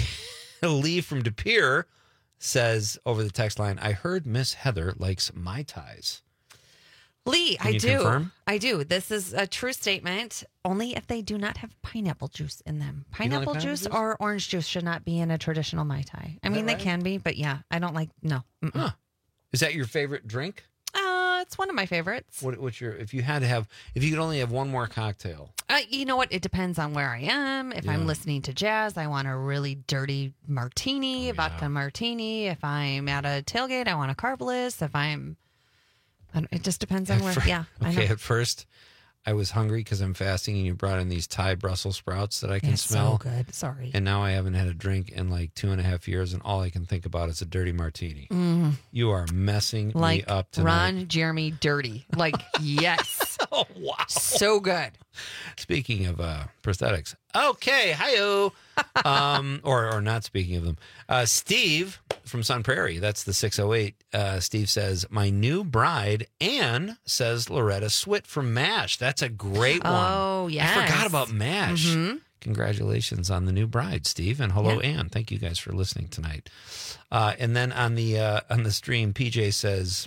Lee from De Pere says over the text line, I heard Miss Heather likes Mai Tais. Lee, Can I you do. confirm? I do. This is a true statement. Only if they do not have pineapple juice in them. You don't like Pineapple, pineapple juice, juice? or orange juice should not be in a traditional Mai Tai. I Is mean, that they right? can be, but yeah, I don't like, no. Mm-mm. Huh. Is that your favorite drink? Uh, it's one of my favorites. What, what's your, if you had to have, if you could only have one more cocktail? Uh, you know what? It depends on where I am. If Yeah. I'm listening to jazz, I want a really dirty martini, Oh, vodka martini. If I'm at a tailgate, I want a carbless. If I'm, I don't- it just depends on At where. fir- yeah, I Okay, know. at first I was hungry because I'm fasting and you brought in these Thai Brussels sprouts that I can It's smell. so good. Sorry. And now I haven't had a drink in like two and a half years, and all I can think about is a dirty martini. Mm. You are messing Like me up tonight. Ron Jeremy dirty. Like, yes. Oh, wow. So good. Speaking of uh, prosthetics. Okay, hi-yo. um, or, or not speaking of them. Uh, Steve from Sun Prairie, that's the six oh eight. Uh, Steve says, my new bride, Anne, says Loretta Swit from MASH. That's a great one. Oh, yes. I forgot about MASH. Mhm. Congratulations on the new bride, Steve, and hello, Yeah. Anne. Thank you guys for listening tonight. Uh, and then on the uh, on the stream, P J says,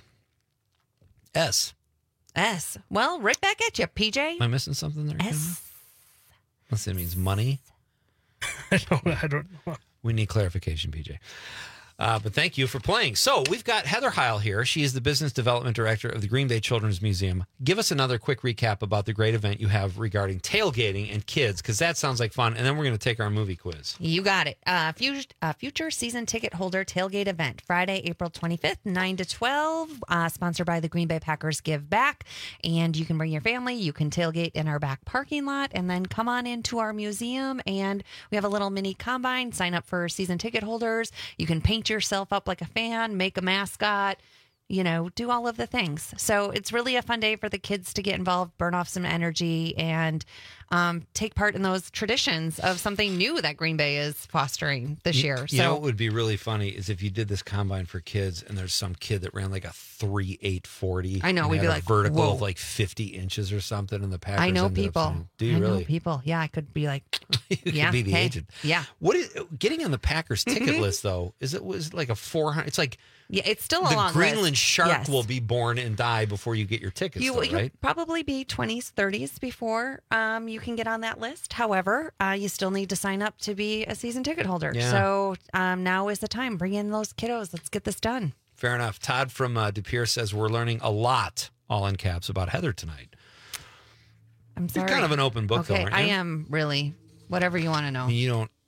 S. S. Well, right back at you, P J. Am I missing something there? S. Unless it means money. I don't, I don't know. We need clarification, P J. Uh, but thank you for playing. So we've got Heather Heil here. She is the Business Development Director of the Green Bay Children's Museum. Give us another quick recap about the great event you have regarding tailgating and kids, because that sounds like fun. And then we're going to take our movie quiz. You got it. Uh, future, uh, future season ticket holder tailgate event, Friday, April twenty-fifth, nine to twelve, uh, sponsored by the Green Bay Packers Give Back. And you can bring your family. You can tailgate in our back parking lot and then come on into our museum. And we have a little mini combine. Sign up for season ticket holders. You can paint yourself up like a fan, make a mascot, you know, do all of the things. So it's really a fun day for the kids to get involved, burn off some energy, and um, take part in those traditions of something new that Green Bay is fostering this You- year. You so know what would be really funny is if you did this combine for kids and there's some kid that ran like a three eight forty. I know, and we'd had be a like, vertical whoa. of like fifty inches or something, and the Packers I know ended up people. saying, do you I really? know people. Yeah, I could be like, You yeah, could be the hey, agent. Yeah. What is getting on the Packers ticket list though? Is it was it like a four hundred? It's like Yeah, it's still a the long Greenland list. shark Yes. will be born and die before you get your tickets, You, though, you'll right? probably be twenties, thirties before um, you can get on that list. However, uh, you still need to sign up to be a season ticket holder. Yeah. So um, now is the time. Bring in those kiddos. Let's get this done. Fair enough. Todd from uh, De Pere says we're learning a lot, all in caps, about Heather tonight. I'm You're sorry. kind of an open book, though, okay, aren't I you? am really. Whatever you want to know. I mean, you don't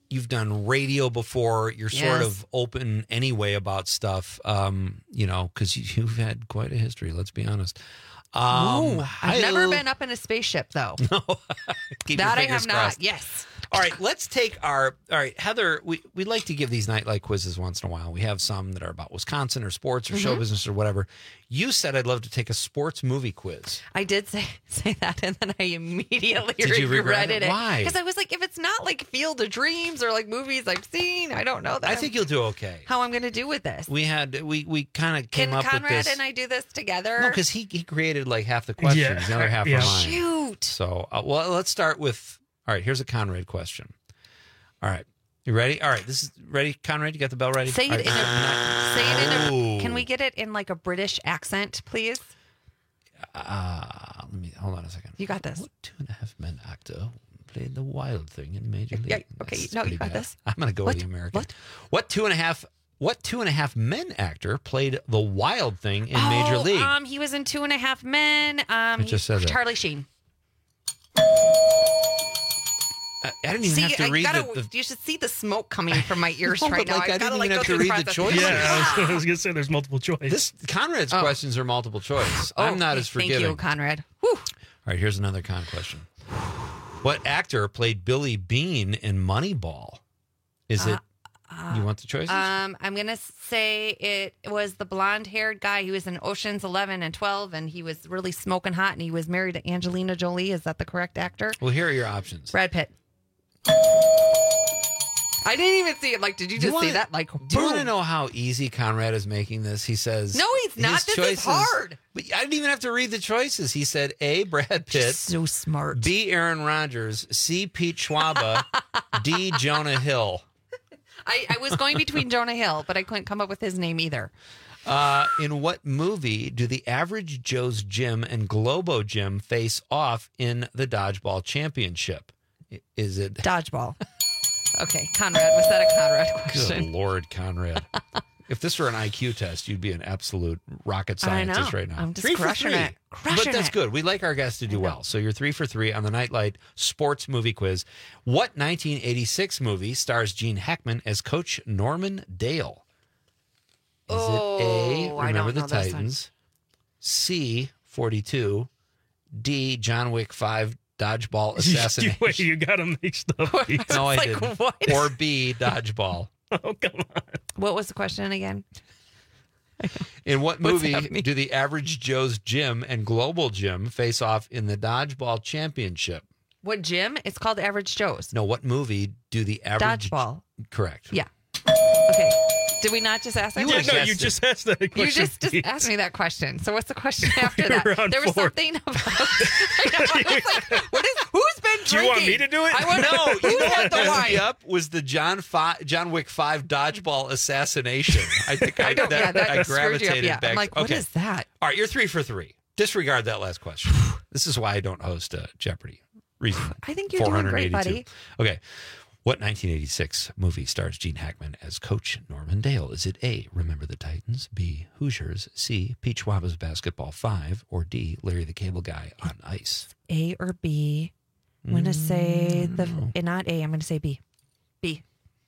you've done radio before. You're sort Yes. of open anyway about stuff, um, you know, because you, you've had quite a history, let's be honest. Um, Ooh, I've never I'll- been up in a spaceship, though. Keep your that I fingers have not. crossed. Yes. All right, let's take our. All right, Heather, we, we like to give these nightlight quizzes once in a while. We have some that are about Wisconsin or sports or show Mhm. business or whatever. You said I'd love to take a sports movie quiz. I did say say that, and then I immediately Did you regret regretted it? it. Why? Because I was like, if it's not like Field of Dreams or like movies I've seen, I don't know that. I I'm- think you'll do okay. how I'm going to do with this. We had we we kind of came Can up Conrad with this. and I do this together? No, because he he created like half the questions, Yeah, the other half yeah. are mine. Shoot. So, uh, well, let's start with. All right, here's a Conrad question. All right, you ready? All right, this is ready, Conrad. You got the bell ready? Say All it right. in a. Say it in a. Oh. Can we get it in like a British accent, please? Uh, let me hold on a second. You got this. What Two and a Half Men actor played the Wild Thing in Major League? Yeah, okay, That's no, you pretty got bad. this. I'm gonna go What? with the American. What? What two and a half? What Two and a Half Men actor played the Wild Thing in Major Oh, League? Um, he was in Two and a Half Men. Um, I just said that. Charlie Sheen. I, I didn't even See, have to I read gotta, the, the you should see the smoke coming from my ears No, right but, now. like, I I've got didn't like even go have to through the read the process. choices. Yeah, I was, I was gonna say there's multiple choice. This Conrad's Oh. questions are multiple choice. Oh, I'm not okay. as forgiving. Thank you, Conrad. Whew. All right, here's another con question. What actor played Billy Bean in Moneyball? Is it? You want the choices? Um, I'm gonna say it was the blonde-haired guy. He was in Ocean's Eleven and Twelve, and he was really smoking hot. And he was married to Angelina Jolie. Is that the correct actor? well, here are your options. Brad Pitt. I didn't even see it. Like, did you Do you just wanna- say that? Like, Do you want to boom. know how easy Conrad is making this? He says, No, he's not. his This is choices- hard. But I didn't even have to read the choices. He said A, Brad Pitt. So smart. B, Aaron Rodgers. C, Pete Schwaba. D, Jonah Hill. I, I was going between Jonah Hill, but I couldn't come up with his name either. Uh, in what movie do the Average Joe's Gym and Globo Gym face off in the Dodgeball Championship? I- Is it Dodgeball. Okay, Conrad. Was that a Conrad Good question? Lord, Conrad. If this were an I Q test, you'd be an absolute rocket I scientist know. right now. I'm just three for crushing three. it. Crushing but that's it. good. We like our guests to do well. So you're three for three on the Nightlight Sports Movie Quiz. What nineteen eighty-six movie stars Gene Hackman as Coach Norman Dale? Is Oh, it A, I Remember don't the know this one. Titans, C, forty-two, D, John Wick five, Dodgeball Assassination? Wait, you got to make stuff. Pete. No, I Like, didn't. what? Or B, Dodgeball. Oh, come on. What was the question again? In what What's movie happening? do the Average Joe's Gym and Global Gym face off in the Dodgeball Championship? What gym? It's called Average Joe's. No, what movie do the average Dodgeball. Correct. Yeah. Okay. Did we not just ask that You Yeah, question? no, guessed you it. just asked that question. You just, just Pete. asked me that question. So what's the question after We're that? on There was four. something about. I know, I was like, what is? Who's been drinking? Do you want me to do it? I want No, to. you Who's know had what the messed me wine? up was the John Fi- John Wick five Dodgeball Assassination. I think I, I don't. that, Yeah, that I screwed you up. gravitated Yeah. back. I'm like, what okay. is that? All right, you're three for three. Disregard that last question. This is why I don't host uh, Jeopardy. Reason I think you're doing great, buddy. Okay. What nineteen eighty-six movie stars Gene Hackman as Coach Norman Dale? Is it A, Remember the Titans, B, Hoosiers, C, Pete Schwaba's Basketball five, or D, Larry the Cable Guy on Ice? A or B? I'm gonna say the Mm. eh, not A. I'm gonna say B. B.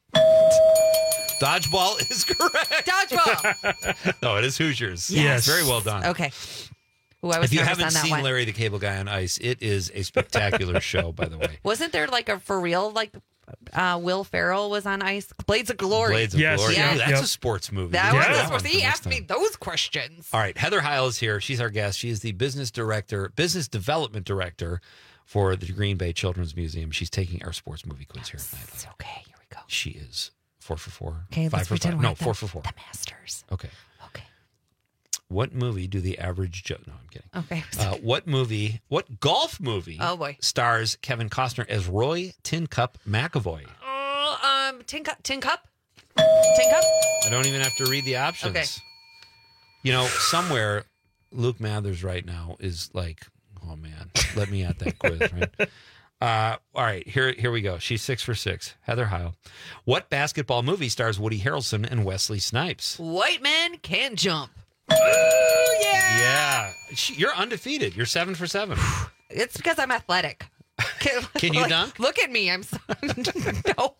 Dodgeball is correct. Dodgeball. No, it is Hoosiers. Yes. Very well done. Okay. Ooh, I was If you nervous haven't on that seen one. Larry the Cable Guy on Ice, it is a spectacular show, by the way. Wasn't there like a for real like uh, Will Ferrell was on Ice? Blades of Glory. Blades of Yes. Glory. Yeah. Ooh, that's Yep. a sports movie. That We was did Yeah. the one sports. for He next asked me time. those questions. All right, Heather Heil is here. She's our guest. She is the business director, business development director for the Green Bay Children's Museum. She's taking our sports movie quiz here tonight. It's okay. Here we go. She is four for four. Okay, five let's for pretend five. we're No, at the- four for four. The Masters. Okay. Okay. What movie do the average Joe? No, I'm kidding. Okay. Uh, what movie? What golf movie? Oh, boy. Stars Kevin Costner as Roy Tin Cup McAvoy. Oh, um, tin cup, tin cup, tin cup. I don't even have to read the options. Okay. You know, somewhere Luke Mathers right now is like, oh man, let me at that quiz, right? Uh, all right, here here we go. She's six for six. Heather Heil. What basketball movie stars Woody Harrelson and Wesley Snipes? White men can't jump. Ooh, yeah. Yeah. She, you're undefeated. You're seven for seven. It's because I'm athletic. Can you Like, dunk? Look at me. I'm so, no.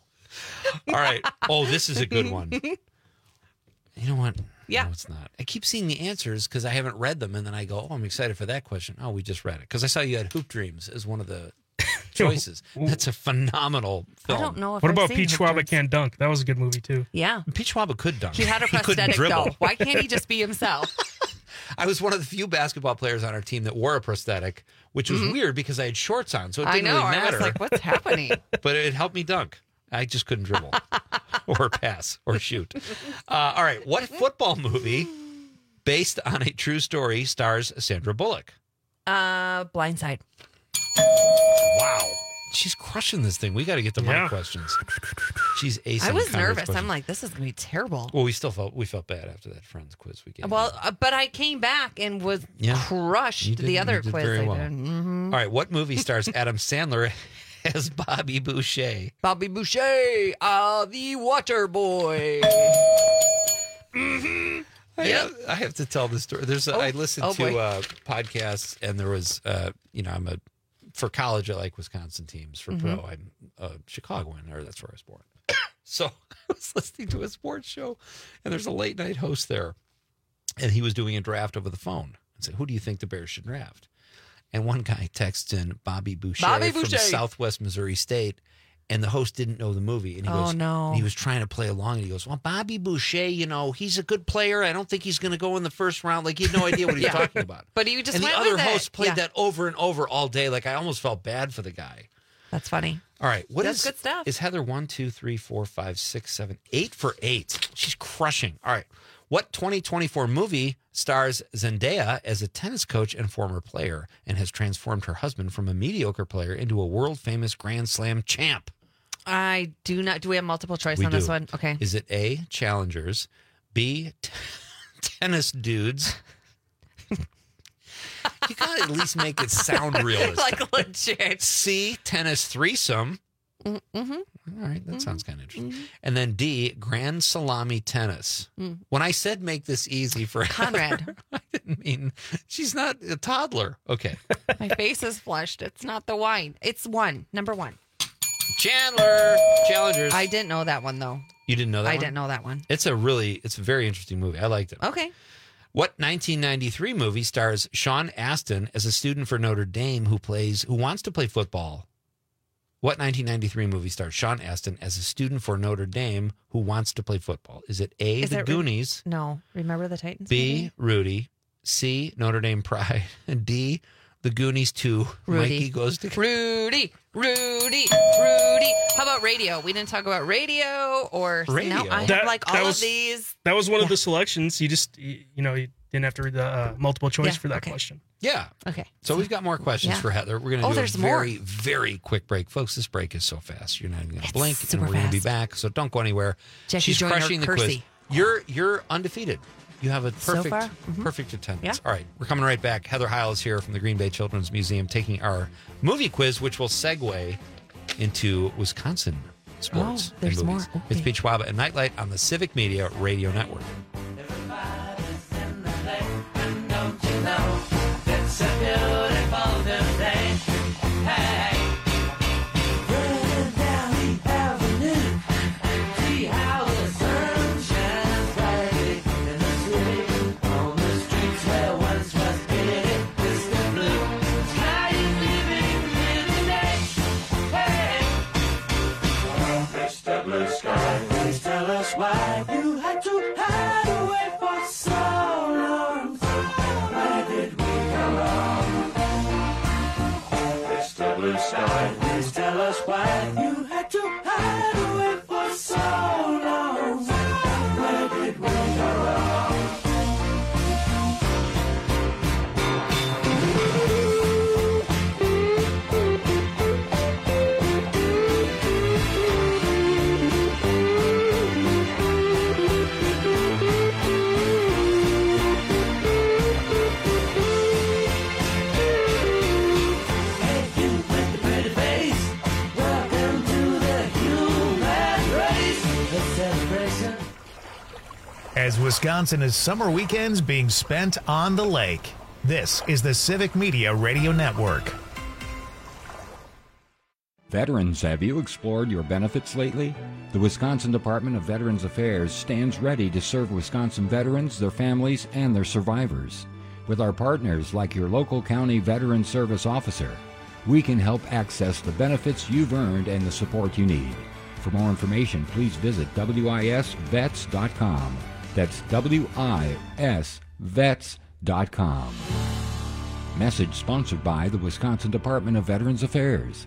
All right. Oh, this is a good one. You know what? Yeah. No, it's not. I keep seeing the answers because I haven't read them, and then I go, oh, I'm excited for that question. Oh, we just read it. Because I saw you had Hoop Dreams as one of the choices. That's a phenomenal film. I don't know if What I've about seen Pete Hoop Schwaba Dreams. Can't Dunk? That was a good movie, too. Yeah. Pete Schwaba could dunk. He had a couldn't prosthetic, dribble. though. Why can't he just be himself? I was one of the few basketball players on our team that wore a prosthetic, which was Mhm. weird because I had shorts on, so it I didn't know. really I matter. was like, what's happening? But it helped me dunk. I just couldn't dribble or pass or shoot. Uh, all right. What football movie based on a true story stars Sandra Bullock? Uh, Blindside. Wow. She's crushing this thing. We got to get to my Yeah. questions. She's acing I was Conrad's nervous. questions. I'm like, this is going to be terrible. Well, we still felt we felt bad after that Friends quiz we gave. Well, uh, but I came back and was Yeah. crushed You did- the you other did quiz very I well. did. Mhm. All right. What movie stars Adam Sandler as Bobby Boucher? Bobby Boucher, uh, the water boy. I, have, I have to tell this story. There's a, Oh, I listened oh, to boy. uh, podcasts, and there was, uh, you know, I'm a for college. I like Wisconsin teams. For Mhm. pro, I'm a Chicagoan, or that's where I was born. So I was listening to a sports show, and there's a late night host there, and he was doing a draft over the phone. I said, "Who do you think the Bears should draft?" And one guy texts in Bobby Boucher, Bobby from Boucher. Southwest Missouri State. And the host didn't know the movie. And he Oh, goes, no. and he was trying to play along. And he goes, well, Bobby Boucher, you know, he's a good player. I don't think he's going to go in the first round. Like, he had no idea what he was Yeah. talking about. But he just and the went other with it. host played Yeah. that over and over all day. Like, I almost felt bad for the guy. That's funny. All right. What That's is good stuff. Is Heather one, two, three, four, five, six, seven, eight for eight? She's crushing. All right. What twenty twenty-four movie stars Zendaya as a tennis coach and former player and has transformed her husband from a mediocre player into a world famous Grand Slam champ? I do not. Do we have multiple choice We on this do. one? Okay. Is it A, Challengers, B, t- Tennis Dudes? You gotta at least make it sound realistic. Like legit. C, Tennis Threesome. Mm-hmm. All right, that sounds kind of interesting. And then D, Grand Salami Tennis. Mm. When I said make this easy for Conrad. Heather, I didn't mean she's not a toddler. Okay. My face is flushed. It's not the wine. It's one. Number one. Chandler, Challengers. I didn't know that one though. You didn't know that I one? didn't know that one. It's a really, it's a very interesting movie. I liked it. Okay. What nineteen ninety-three movie stars Sean Astin as a student for Notre Dame who plays, who wants to play football? What nineteen ninety-three movie stars Sean Astin as a student for Notre Dame who wants to play football? Is it A, Is The it Re- Goonies, No. Remember the Titans? B, movie? Rudy, C, Notre Dame Pride, and D, The Goonies two, Rudy. Mikey Goes to... Rudy. Rudy. Rudy. How about radio? We didn't talk about radio or Radio? No, I have That- like that all was- of these. That was one of the selections. You just, you, you know, you didn't have to read the uh, multiple choice Yeah, for that okay. question. Yeah. Okay. So we've got more questions Yeah. for Heather. We're going to Oh, do a there's more. very, very quick break. Folks, this break is so fast. You're not even going to It's blink, and super we're going to be fast. back. So don't go anywhere. Jackie She's Joyner crushing the quiz. Kersey. You're you're undefeated. You have a So perfect, far? Mhm. perfect attendance. Yeah. All right, we're coming right back. Heather Heil is here from the Green Bay Children's Museum taking our movie quiz, which will segue into Wisconsin sports. Oh, there's and more. movies. It's Beach Schwaba and Nightlight on the Civic Media Radio Network. Don't you know it's a beautiful new day? Hey, running down the avenue, see how the sun shines brightly in the city. On the streets where once was pretty distant blue, sky is living in the day. Hey, Mister Blue Sky, please tell us why you had to hide away for so long. Where did we go wrong? Mister Blue Sky, please tell us why you had to hide away for so long. Where did we go wrong? Hey, you with the pretty face, welcome to the human race. A celebration. As Wisconsin is summer weekends being spent on the lake, this is the Civic Media Radio Network. Veterans, have you explored your benefits lately? The Wisconsin Department of Veterans Affairs stands ready to serve Wisconsin veterans, their families, and their survivors. With our partners like your local county veteran service officer, we can help access the benefits you've earned and the support you need. For more information, please visit W I S vets dot com. That's W I S vets dot com. Message sponsored by the Wisconsin Department of Veterans Affairs.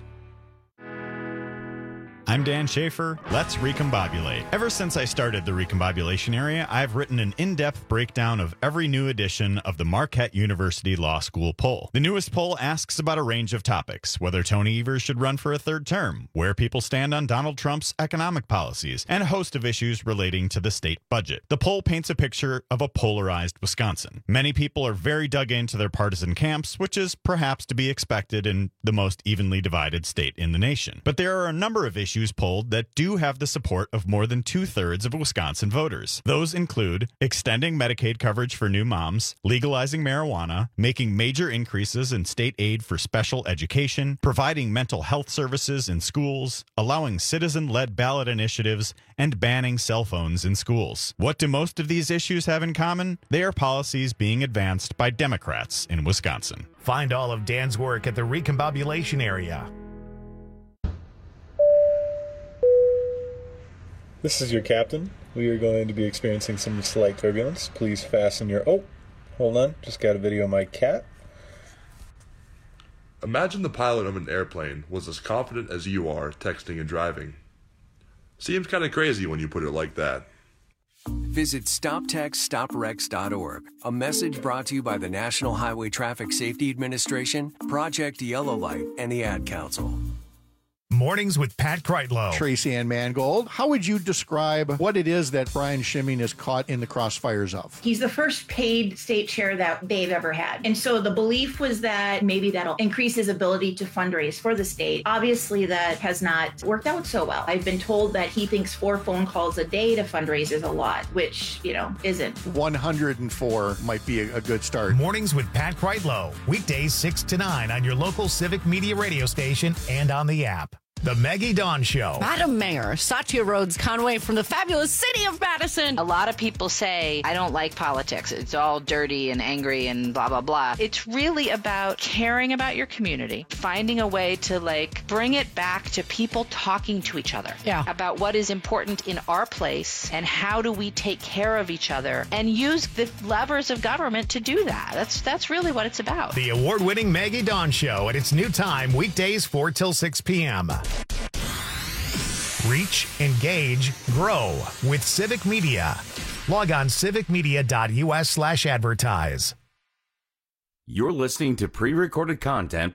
I'm Dan Schaefer. Let's recombobulate. Ever since I started the recombobulation area, I've written an in-depth breakdown of every new edition of the Marquette University Law School poll. The newest poll asks about a range of topics: whether Tony Evers should run for a third term, where people stand on Donald Trump's economic policies, and a host of issues relating to the state budget. The poll paints a picture of a polarized Wisconsin. Many people are very dug into their partisan camps, which is perhaps to be expected in the most evenly divided state in the nation. But there are a number of issues polled that do have the support of more than two-thirds of Wisconsin voters. Those include extending Medicaid coverage for new moms, legalizing marijuana, making major increases in state aid for special education, providing mental health services in schools, allowing citizen-led ballot initiatives, and banning cell phones in schools. What do most of these issues have in common? They are policies being advanced by Democrats in Wisconsin. Find all of Dan's work at the recombobulation area. This is your captain. We are going to be experiencing some slight turbulence. Please fasten your... Oh, hold on. Just got a video of my cat. Imagine the pilot of an airplane was as confident as you are texting and driving. Seems kind of crazy when you put it like that. Visit stop text stop wrecks dot org. A message brought to you by the National Highway Traffic Safety Administration, Project Yellow Light, and the Ad Council. Mornings with Pat Kreitlow. Tracy Ann Mangold, how would you describe what it is that Brian Schimming is caught in the crossfires of? He's the first paid state chair that they've ever had. And so the belief was that maybe that'll increase his ability to fundraise for the state. Obviously, that has not worked out so well. I've been told that he thinks four phone calls a day to fundraise is a lot, which, you know, isn't. one hundred four might be a, a good start. Mornings with Pat Kreitlow. Weekdays six to nine on your local Civic Media radio station and on the app. The Maggie Dawn Show. Madam Mayor, Satya Rhodes Conway from the fabulous city of Madison. A lot of people say, I don't like politics. It's all dirty and angry and blah, blah, blah. It's really about caring about your community, finding a way to like bring it back to people talking to each other yeah. about what is important in our place and how do we take care of each other and use the levers of government to do that. That's, that's really what it's about. The award-winning Maggie Dawn Show at its new time, weekdays four till six p.m. Reach, engage, grow with Civic Media. Log on civicmedia.us slash advertise. You're listening to pre-recorded content.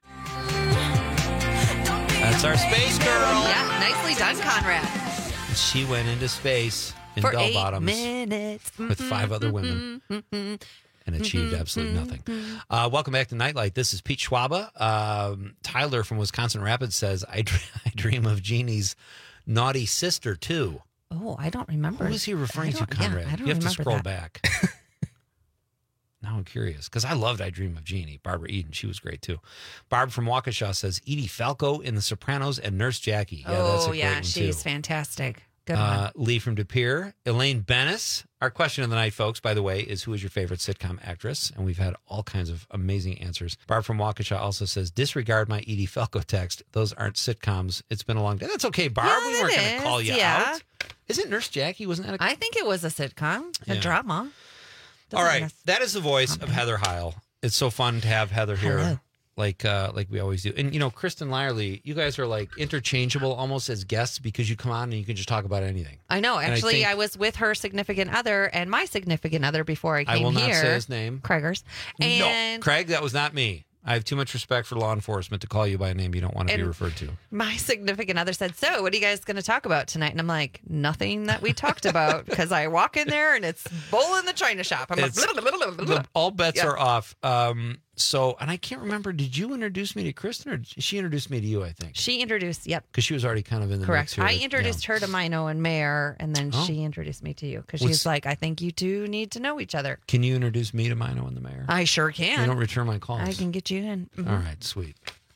That's our space girl. Yeah, nicely done, Conrad. She went into space in For bell eight bottoms minutes. with five other women and achieved absolutely nothing. Uh, welcome back to Nightlight. This is Pete Schwaba. Um, Tyler from Wisconsin Rapids says, I, dr- I dream of Jeannie's naughty sister, too. Oh, I don't remember. Who is he referring to, yeah, Conrad? I don't you have to remember scroll that. back. Now I'm curious, because I loved I Dream of Jeannie. Barbara Eden, she was great, too. Barb from Waukesha says, Edie Falco in The Sopranos and Nurse Jackie. Yeah, oh, that's a great yeah, one, she's too. fantastic. Good Uh, one. Lee from De Pere. Elaine Bennis. Our question of the night, folks, by the way, is who is your favorite sitcom actress? And we've had all kinds of amazing answers. Barb from Waukesha also says, disregard my Edie Falco text. Those aren't sitcoms. It's been a long day. That's okay, Barb. Yeah, we weren't it going to is, call you yeah. out. Isn't Nurse Jackie, wasn't that a... I think it was a sitcom, a Yeah. drama. All right. That is the voice of Heather Heil. It's so fun to have Heather here. Hello. Like uh, like we always do. And, you know, Kristen Lyerly, you guys are like interchangeable almost as guests because you come on and you can just talk about anything. I know. And I Actually, think- I, was with her significant other and my significant other before I I came will not here. say his name. Craigers. And No, Craig, that was not me. I have too much respect for law enforcement to call you by a name you don't want to be And- referred to. my significant other said, so what are you guys going to talk about tonight? And I'm like, nothing that we talked about because I walk in there and it's bull in the china shop. I'm It's- like, blah, blah, blah, blah, blah. The, all bets Yeah. are off. Um, so, and I can't remember, did you introduce me to Kristen or did she introduced me to you, I think? She introduced, yep. Because she was already kind of in the Correct. mix here. I introduced Yeah. her to Mino and Mayor, and then Oh. she introduced me to you because What's- she's like, I think you two need to know each other. Can you introduce me to Mino and the mayor? I sure can. You don't return my calls. I can get you in. Mhm. All right, sweet.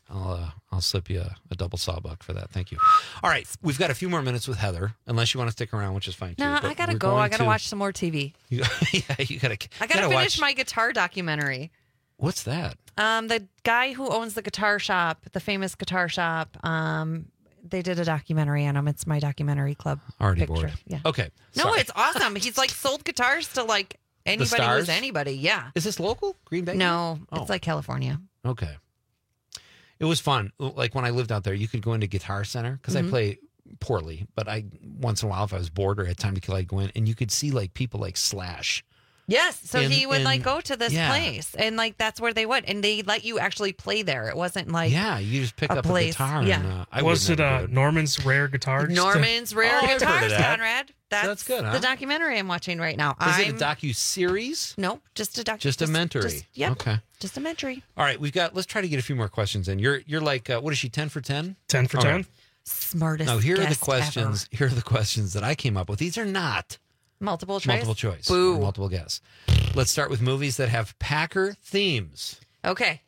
I'll uh, I'll slip you a, a double sawbuck for that. Thank you. All right, we've got a few more minutes with Heather, unless you want to stick around, which is fine too. No, but I gotta we're go. going I gotta to- watch some more T V. You, yeah, you gotta. I gotta, gotta finish watch. my guitar documentary. What's that? Um, the guy who owns the guitar shop, the famous guitar shop, um, they did a documentary on him. It's my documentary club. Already picture. bored. Yeah. Okay. No, sorry. it's awesome. He's like sold guitars to like anybody Stars? who's anybody. Yeah. Is this local? Green Bay? No, Oh. it's like California. Okay. It was fun. Like when I lived out there, you could go into Guitar Center because Mhm. I play poorly, but I once in a while, if I was bored or had time to kill, I'd go in and you could see like people like Slash. Yes. So In- he would in- like go to this yeah. place and like that's where they went and they let you actually play there. It wasn't like Yeah, you just pick a up place. a guitar. Yeah. And, uh, I Was it wouldn't have uh, do it. Norman's Rare Guitar? Just to- Norman's Rare Oh, I've heard of Guitars, that. Conrad. That's, That's good, huh? the documentary I'm watching right now. Is I'm, it a docu series? No, just a doc. Just a mentory. Just, yep. Okay. Just a mentory. All right, we've got. Let's try to get a few more questions in. You're you're like uh, what is she? Ten for ten? ten for All ten. right. Smartest. Now here are the guest questions. Here are the questions that I came up with. These are not ever. Multiple choice. multiple choice. Boo. Or multiple guess. Let's start with movies that have Packer themes. Okay.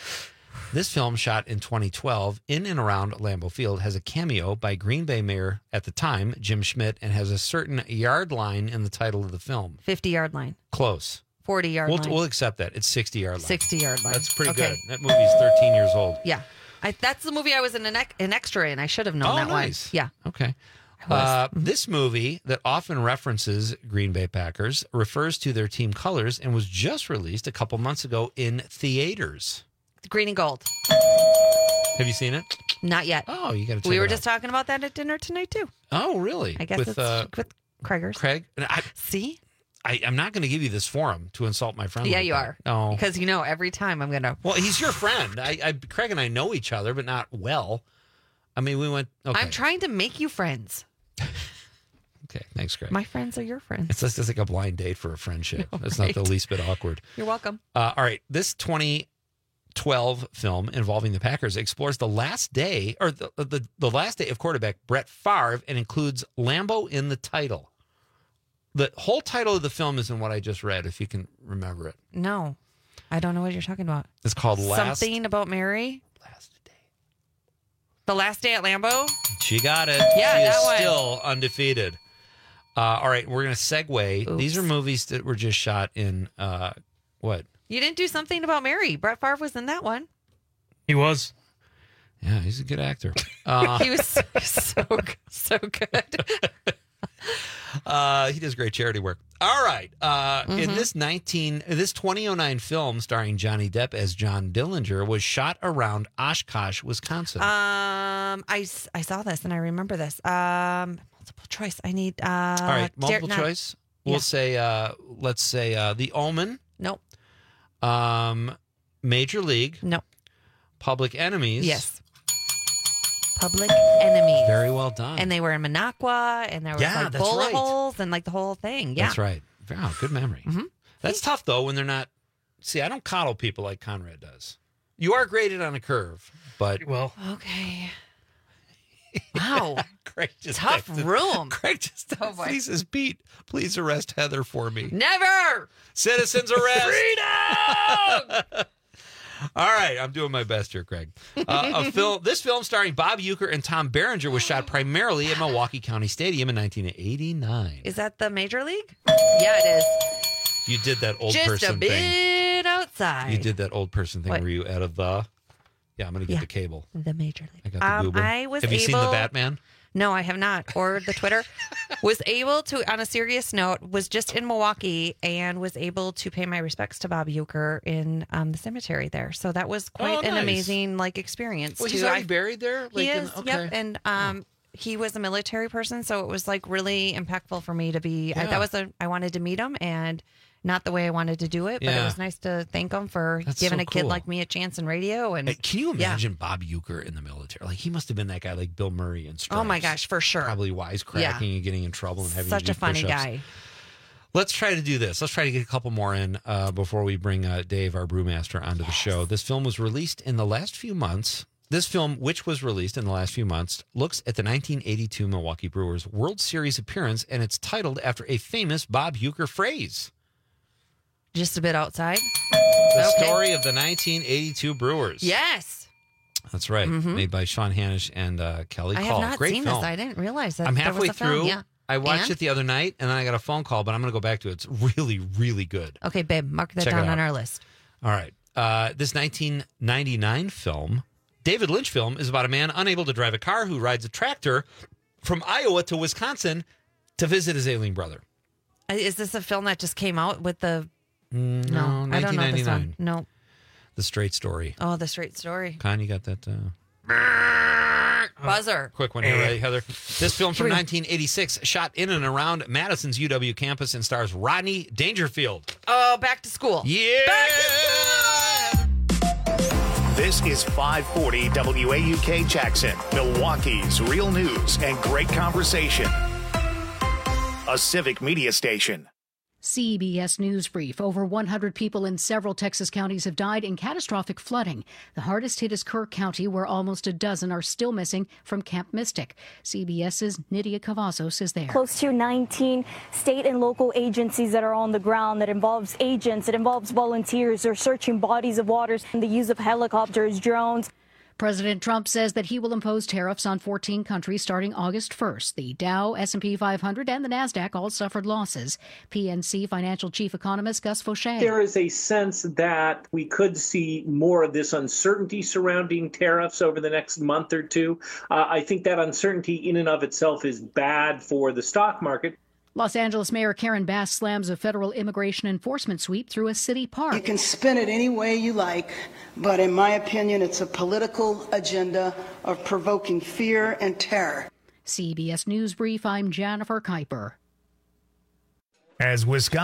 This film, shot in twenty twelve in and around Lambeau Field, has a cameo by Green Bay Mayor at the time, Jim Schmidt, and has a certain yard line in the title of the film. fifty yard line. Close. forty yard We'll, line. we'll accept that. It's sixty yard line. sixty yard line. That's pretty Okay. good. That movie's thirteen years old. Yeah. I, that's the movie I was in an, ex, an extra in. I should have known Oh, that nice. one. Yeah. Okay. I was. Uh, this movie that often references Green Bay Packers refers to their team colors and was just released a couple months ago in theaters. Green and gold. Have you seen it? Not yet. Oh, you got to check We it were out. just talking about that at dinner tonight too. Oh, really? I guess with it's uh, with Craigers. Craig. And I, See? I, I'm not going to give you this forum to insult my friend. Yeah, like you that. are. No, Because you know every time I'm gonna. well, he's your friend. I, I, Craig and I know each other, but not well. I mean, we went. Okay. I'm trying to make you friends. Okay, thanks, Craig. My friends are your friends. It's just it's like a blind date for a friendship. No, It's not the right. least bit awkward. You're welcome. Uh, all right, this twenty twelve film involving the Packers explores the last day or the, the the last day of quarterback Brett Favre and includes Lambeau in the title. The whole title of the film is in what I just read, if you can remember it. No, I don't know what you're talking about. It's called Last. Something about Mary. Last Day. The last day at Lambeau. She got it. Yeah, she that is one. still undefeated. Uh, all right, we're going to segue. These are movies that were just shot in uh, what? You didn't do something about Mary. Brett Favre was in that one. He was. Yeah, he's a good actor. Uh, He was so so, so good. Uh, he does great charity work. All right. Uh, In Mhm. this nineteen, this twenty oh nine film starring Johnny Depp as John Dillinger was shot around Oshkosh, Wisconsin. Um, I, s- I saw this and I remember this. Um, multiple choice. I need. Uh, All right, dare- multiple not- choice. We'll yeah. say, uh, let's say, uh, The Omen. Nope. Um, Major League. Nope. Public Enemies. Yes. Public Enemies. Very well done. And they were in Minocqua, and there was Yeah, like that's bullet right. holes and like the whole thing. Yeah. That's right. Wow, good memory. Mhm. That's tough though when they're not. See, I don't coddle people like Conrad does. You are graded on a curve, but well, Okay. Wow. Craig just Tough texted- room. Craig just Oh, boy. he says, Pete, please arrest Heather for me. Never. Citizens arrest. Freedom. All right, I'm doing my best here, Craig. Uh, a film. This film starring Bob Uecker and Tom Berenger was shot primarily at Milwaukee County Stadium in nineteen eighty-nine. Is that the Major League? Yeah, it is. You did that old Just person a bit thing. outside. You did that old person thing What? where you out of the. Yeah, I'm going to get Yeah. the cable. The Major League. I got the Um, goober. I was Have you seen the able- Batman? No, I have not. Or the Twitter. Was able to, on a serious note, was just in Milwaukee and was able to pay my respects to Bob Uecker in um, the cemetery there. So that was quite Oh, an nice. amazing like experience. Well, too. he's already I- buried there. he Like in- is. okay. Yep. And um, he was a military person, so it was like really impactful for me to be. I, Yeah. that was a. I wanted to meet him, and not the way I wanted to do it, but Yeah. it was nice to thank him for That's giving so a kid cool. like me a chance in radio. And Hey, can you yeah. imagine Bob Uecker in the military? Like he must have been that guy, like Bill Murray in Stripes. Oh my gosh, for sure. Probably wisecracking Yeah. and getting in trouble and having Such to a do funny push-ups. guy. Let's try to do this. Let's try to get a couple more in uh, before we bring uh, Dave, our brewmaster, onto the show. This film was released in the last few months. This film, which was released in the last few months, looks at the nineteen eighty-two Milwaukee Brewers World Series appearance, and it's titled after a famous Bob Uecker phrase. Just a bit outside. The Okay. story of the nineteen eighty-two Brewers. Yes. That's right. Mhm. Made by Sean Hanish and uh, Kelly I Call. have not Great seen film. this. I didn't realize that I'm there halfway was a film. through. Yeah. I watched And? it the other night, and then I got a phone call, but I'm going to go back to it. It's really, really good. Okay, babe, mark that Check it down out. on our list. All right. Uh, this nineteen ninety-nine film, David Lynch film, is about a man unable to drive a car who rides a tractor from Iowa to Wisconsin to visit his ailing brother. Uh, Is this a film that just came out with the? Mm, No, no, I don't know this one. nineteen ninety-nine. No. The Straight Story. Oh, the straight story. Con, you got that? Uh... Buzzer. Quick one here, ready, Heather? This film from Here we go. nineteen eighty-six, shot in and around Madison's U W campus, and stars Rodney Dangerfield. Oh, back to school. Yeah. Back to school. This is five forty W A U K Jackson, Milwaukee's real news and great conversation. A civic media station. C B S News Brief. Over one hundred people in several Texas counties have died in catastrophic flooding. The hardest hit is Kirk County, where almost a dozen are still missing from Camp Mystic. CBS's Nydia Cavazos is there. Close to nineteen state and local agencies that are on the ground. That involves agents, it involves volunteers. They're searching bodies of waters and the use of helicopters, drones. President Trump says that he will impose tariffs on fourteen countries starting August first. The Dow, S and P five hundred, and the NASDAQ all suffered losses. P N C financial chief economist Gus Fauché. There is a sense that we could see more of this uncertainty surrounding tariffs over the next month or two. Uh, I think that uncertainty in and of itself is bad for the stock market. Los Angeles Mayor Karen Bass slams a federal immigration enforcement sweep through a city park. You can spin it any way you like, but in my opinion, it's a political agenda of provoking fear and terror. C B S News Brief, I'm Jennifer Kuiper. As Wisconsin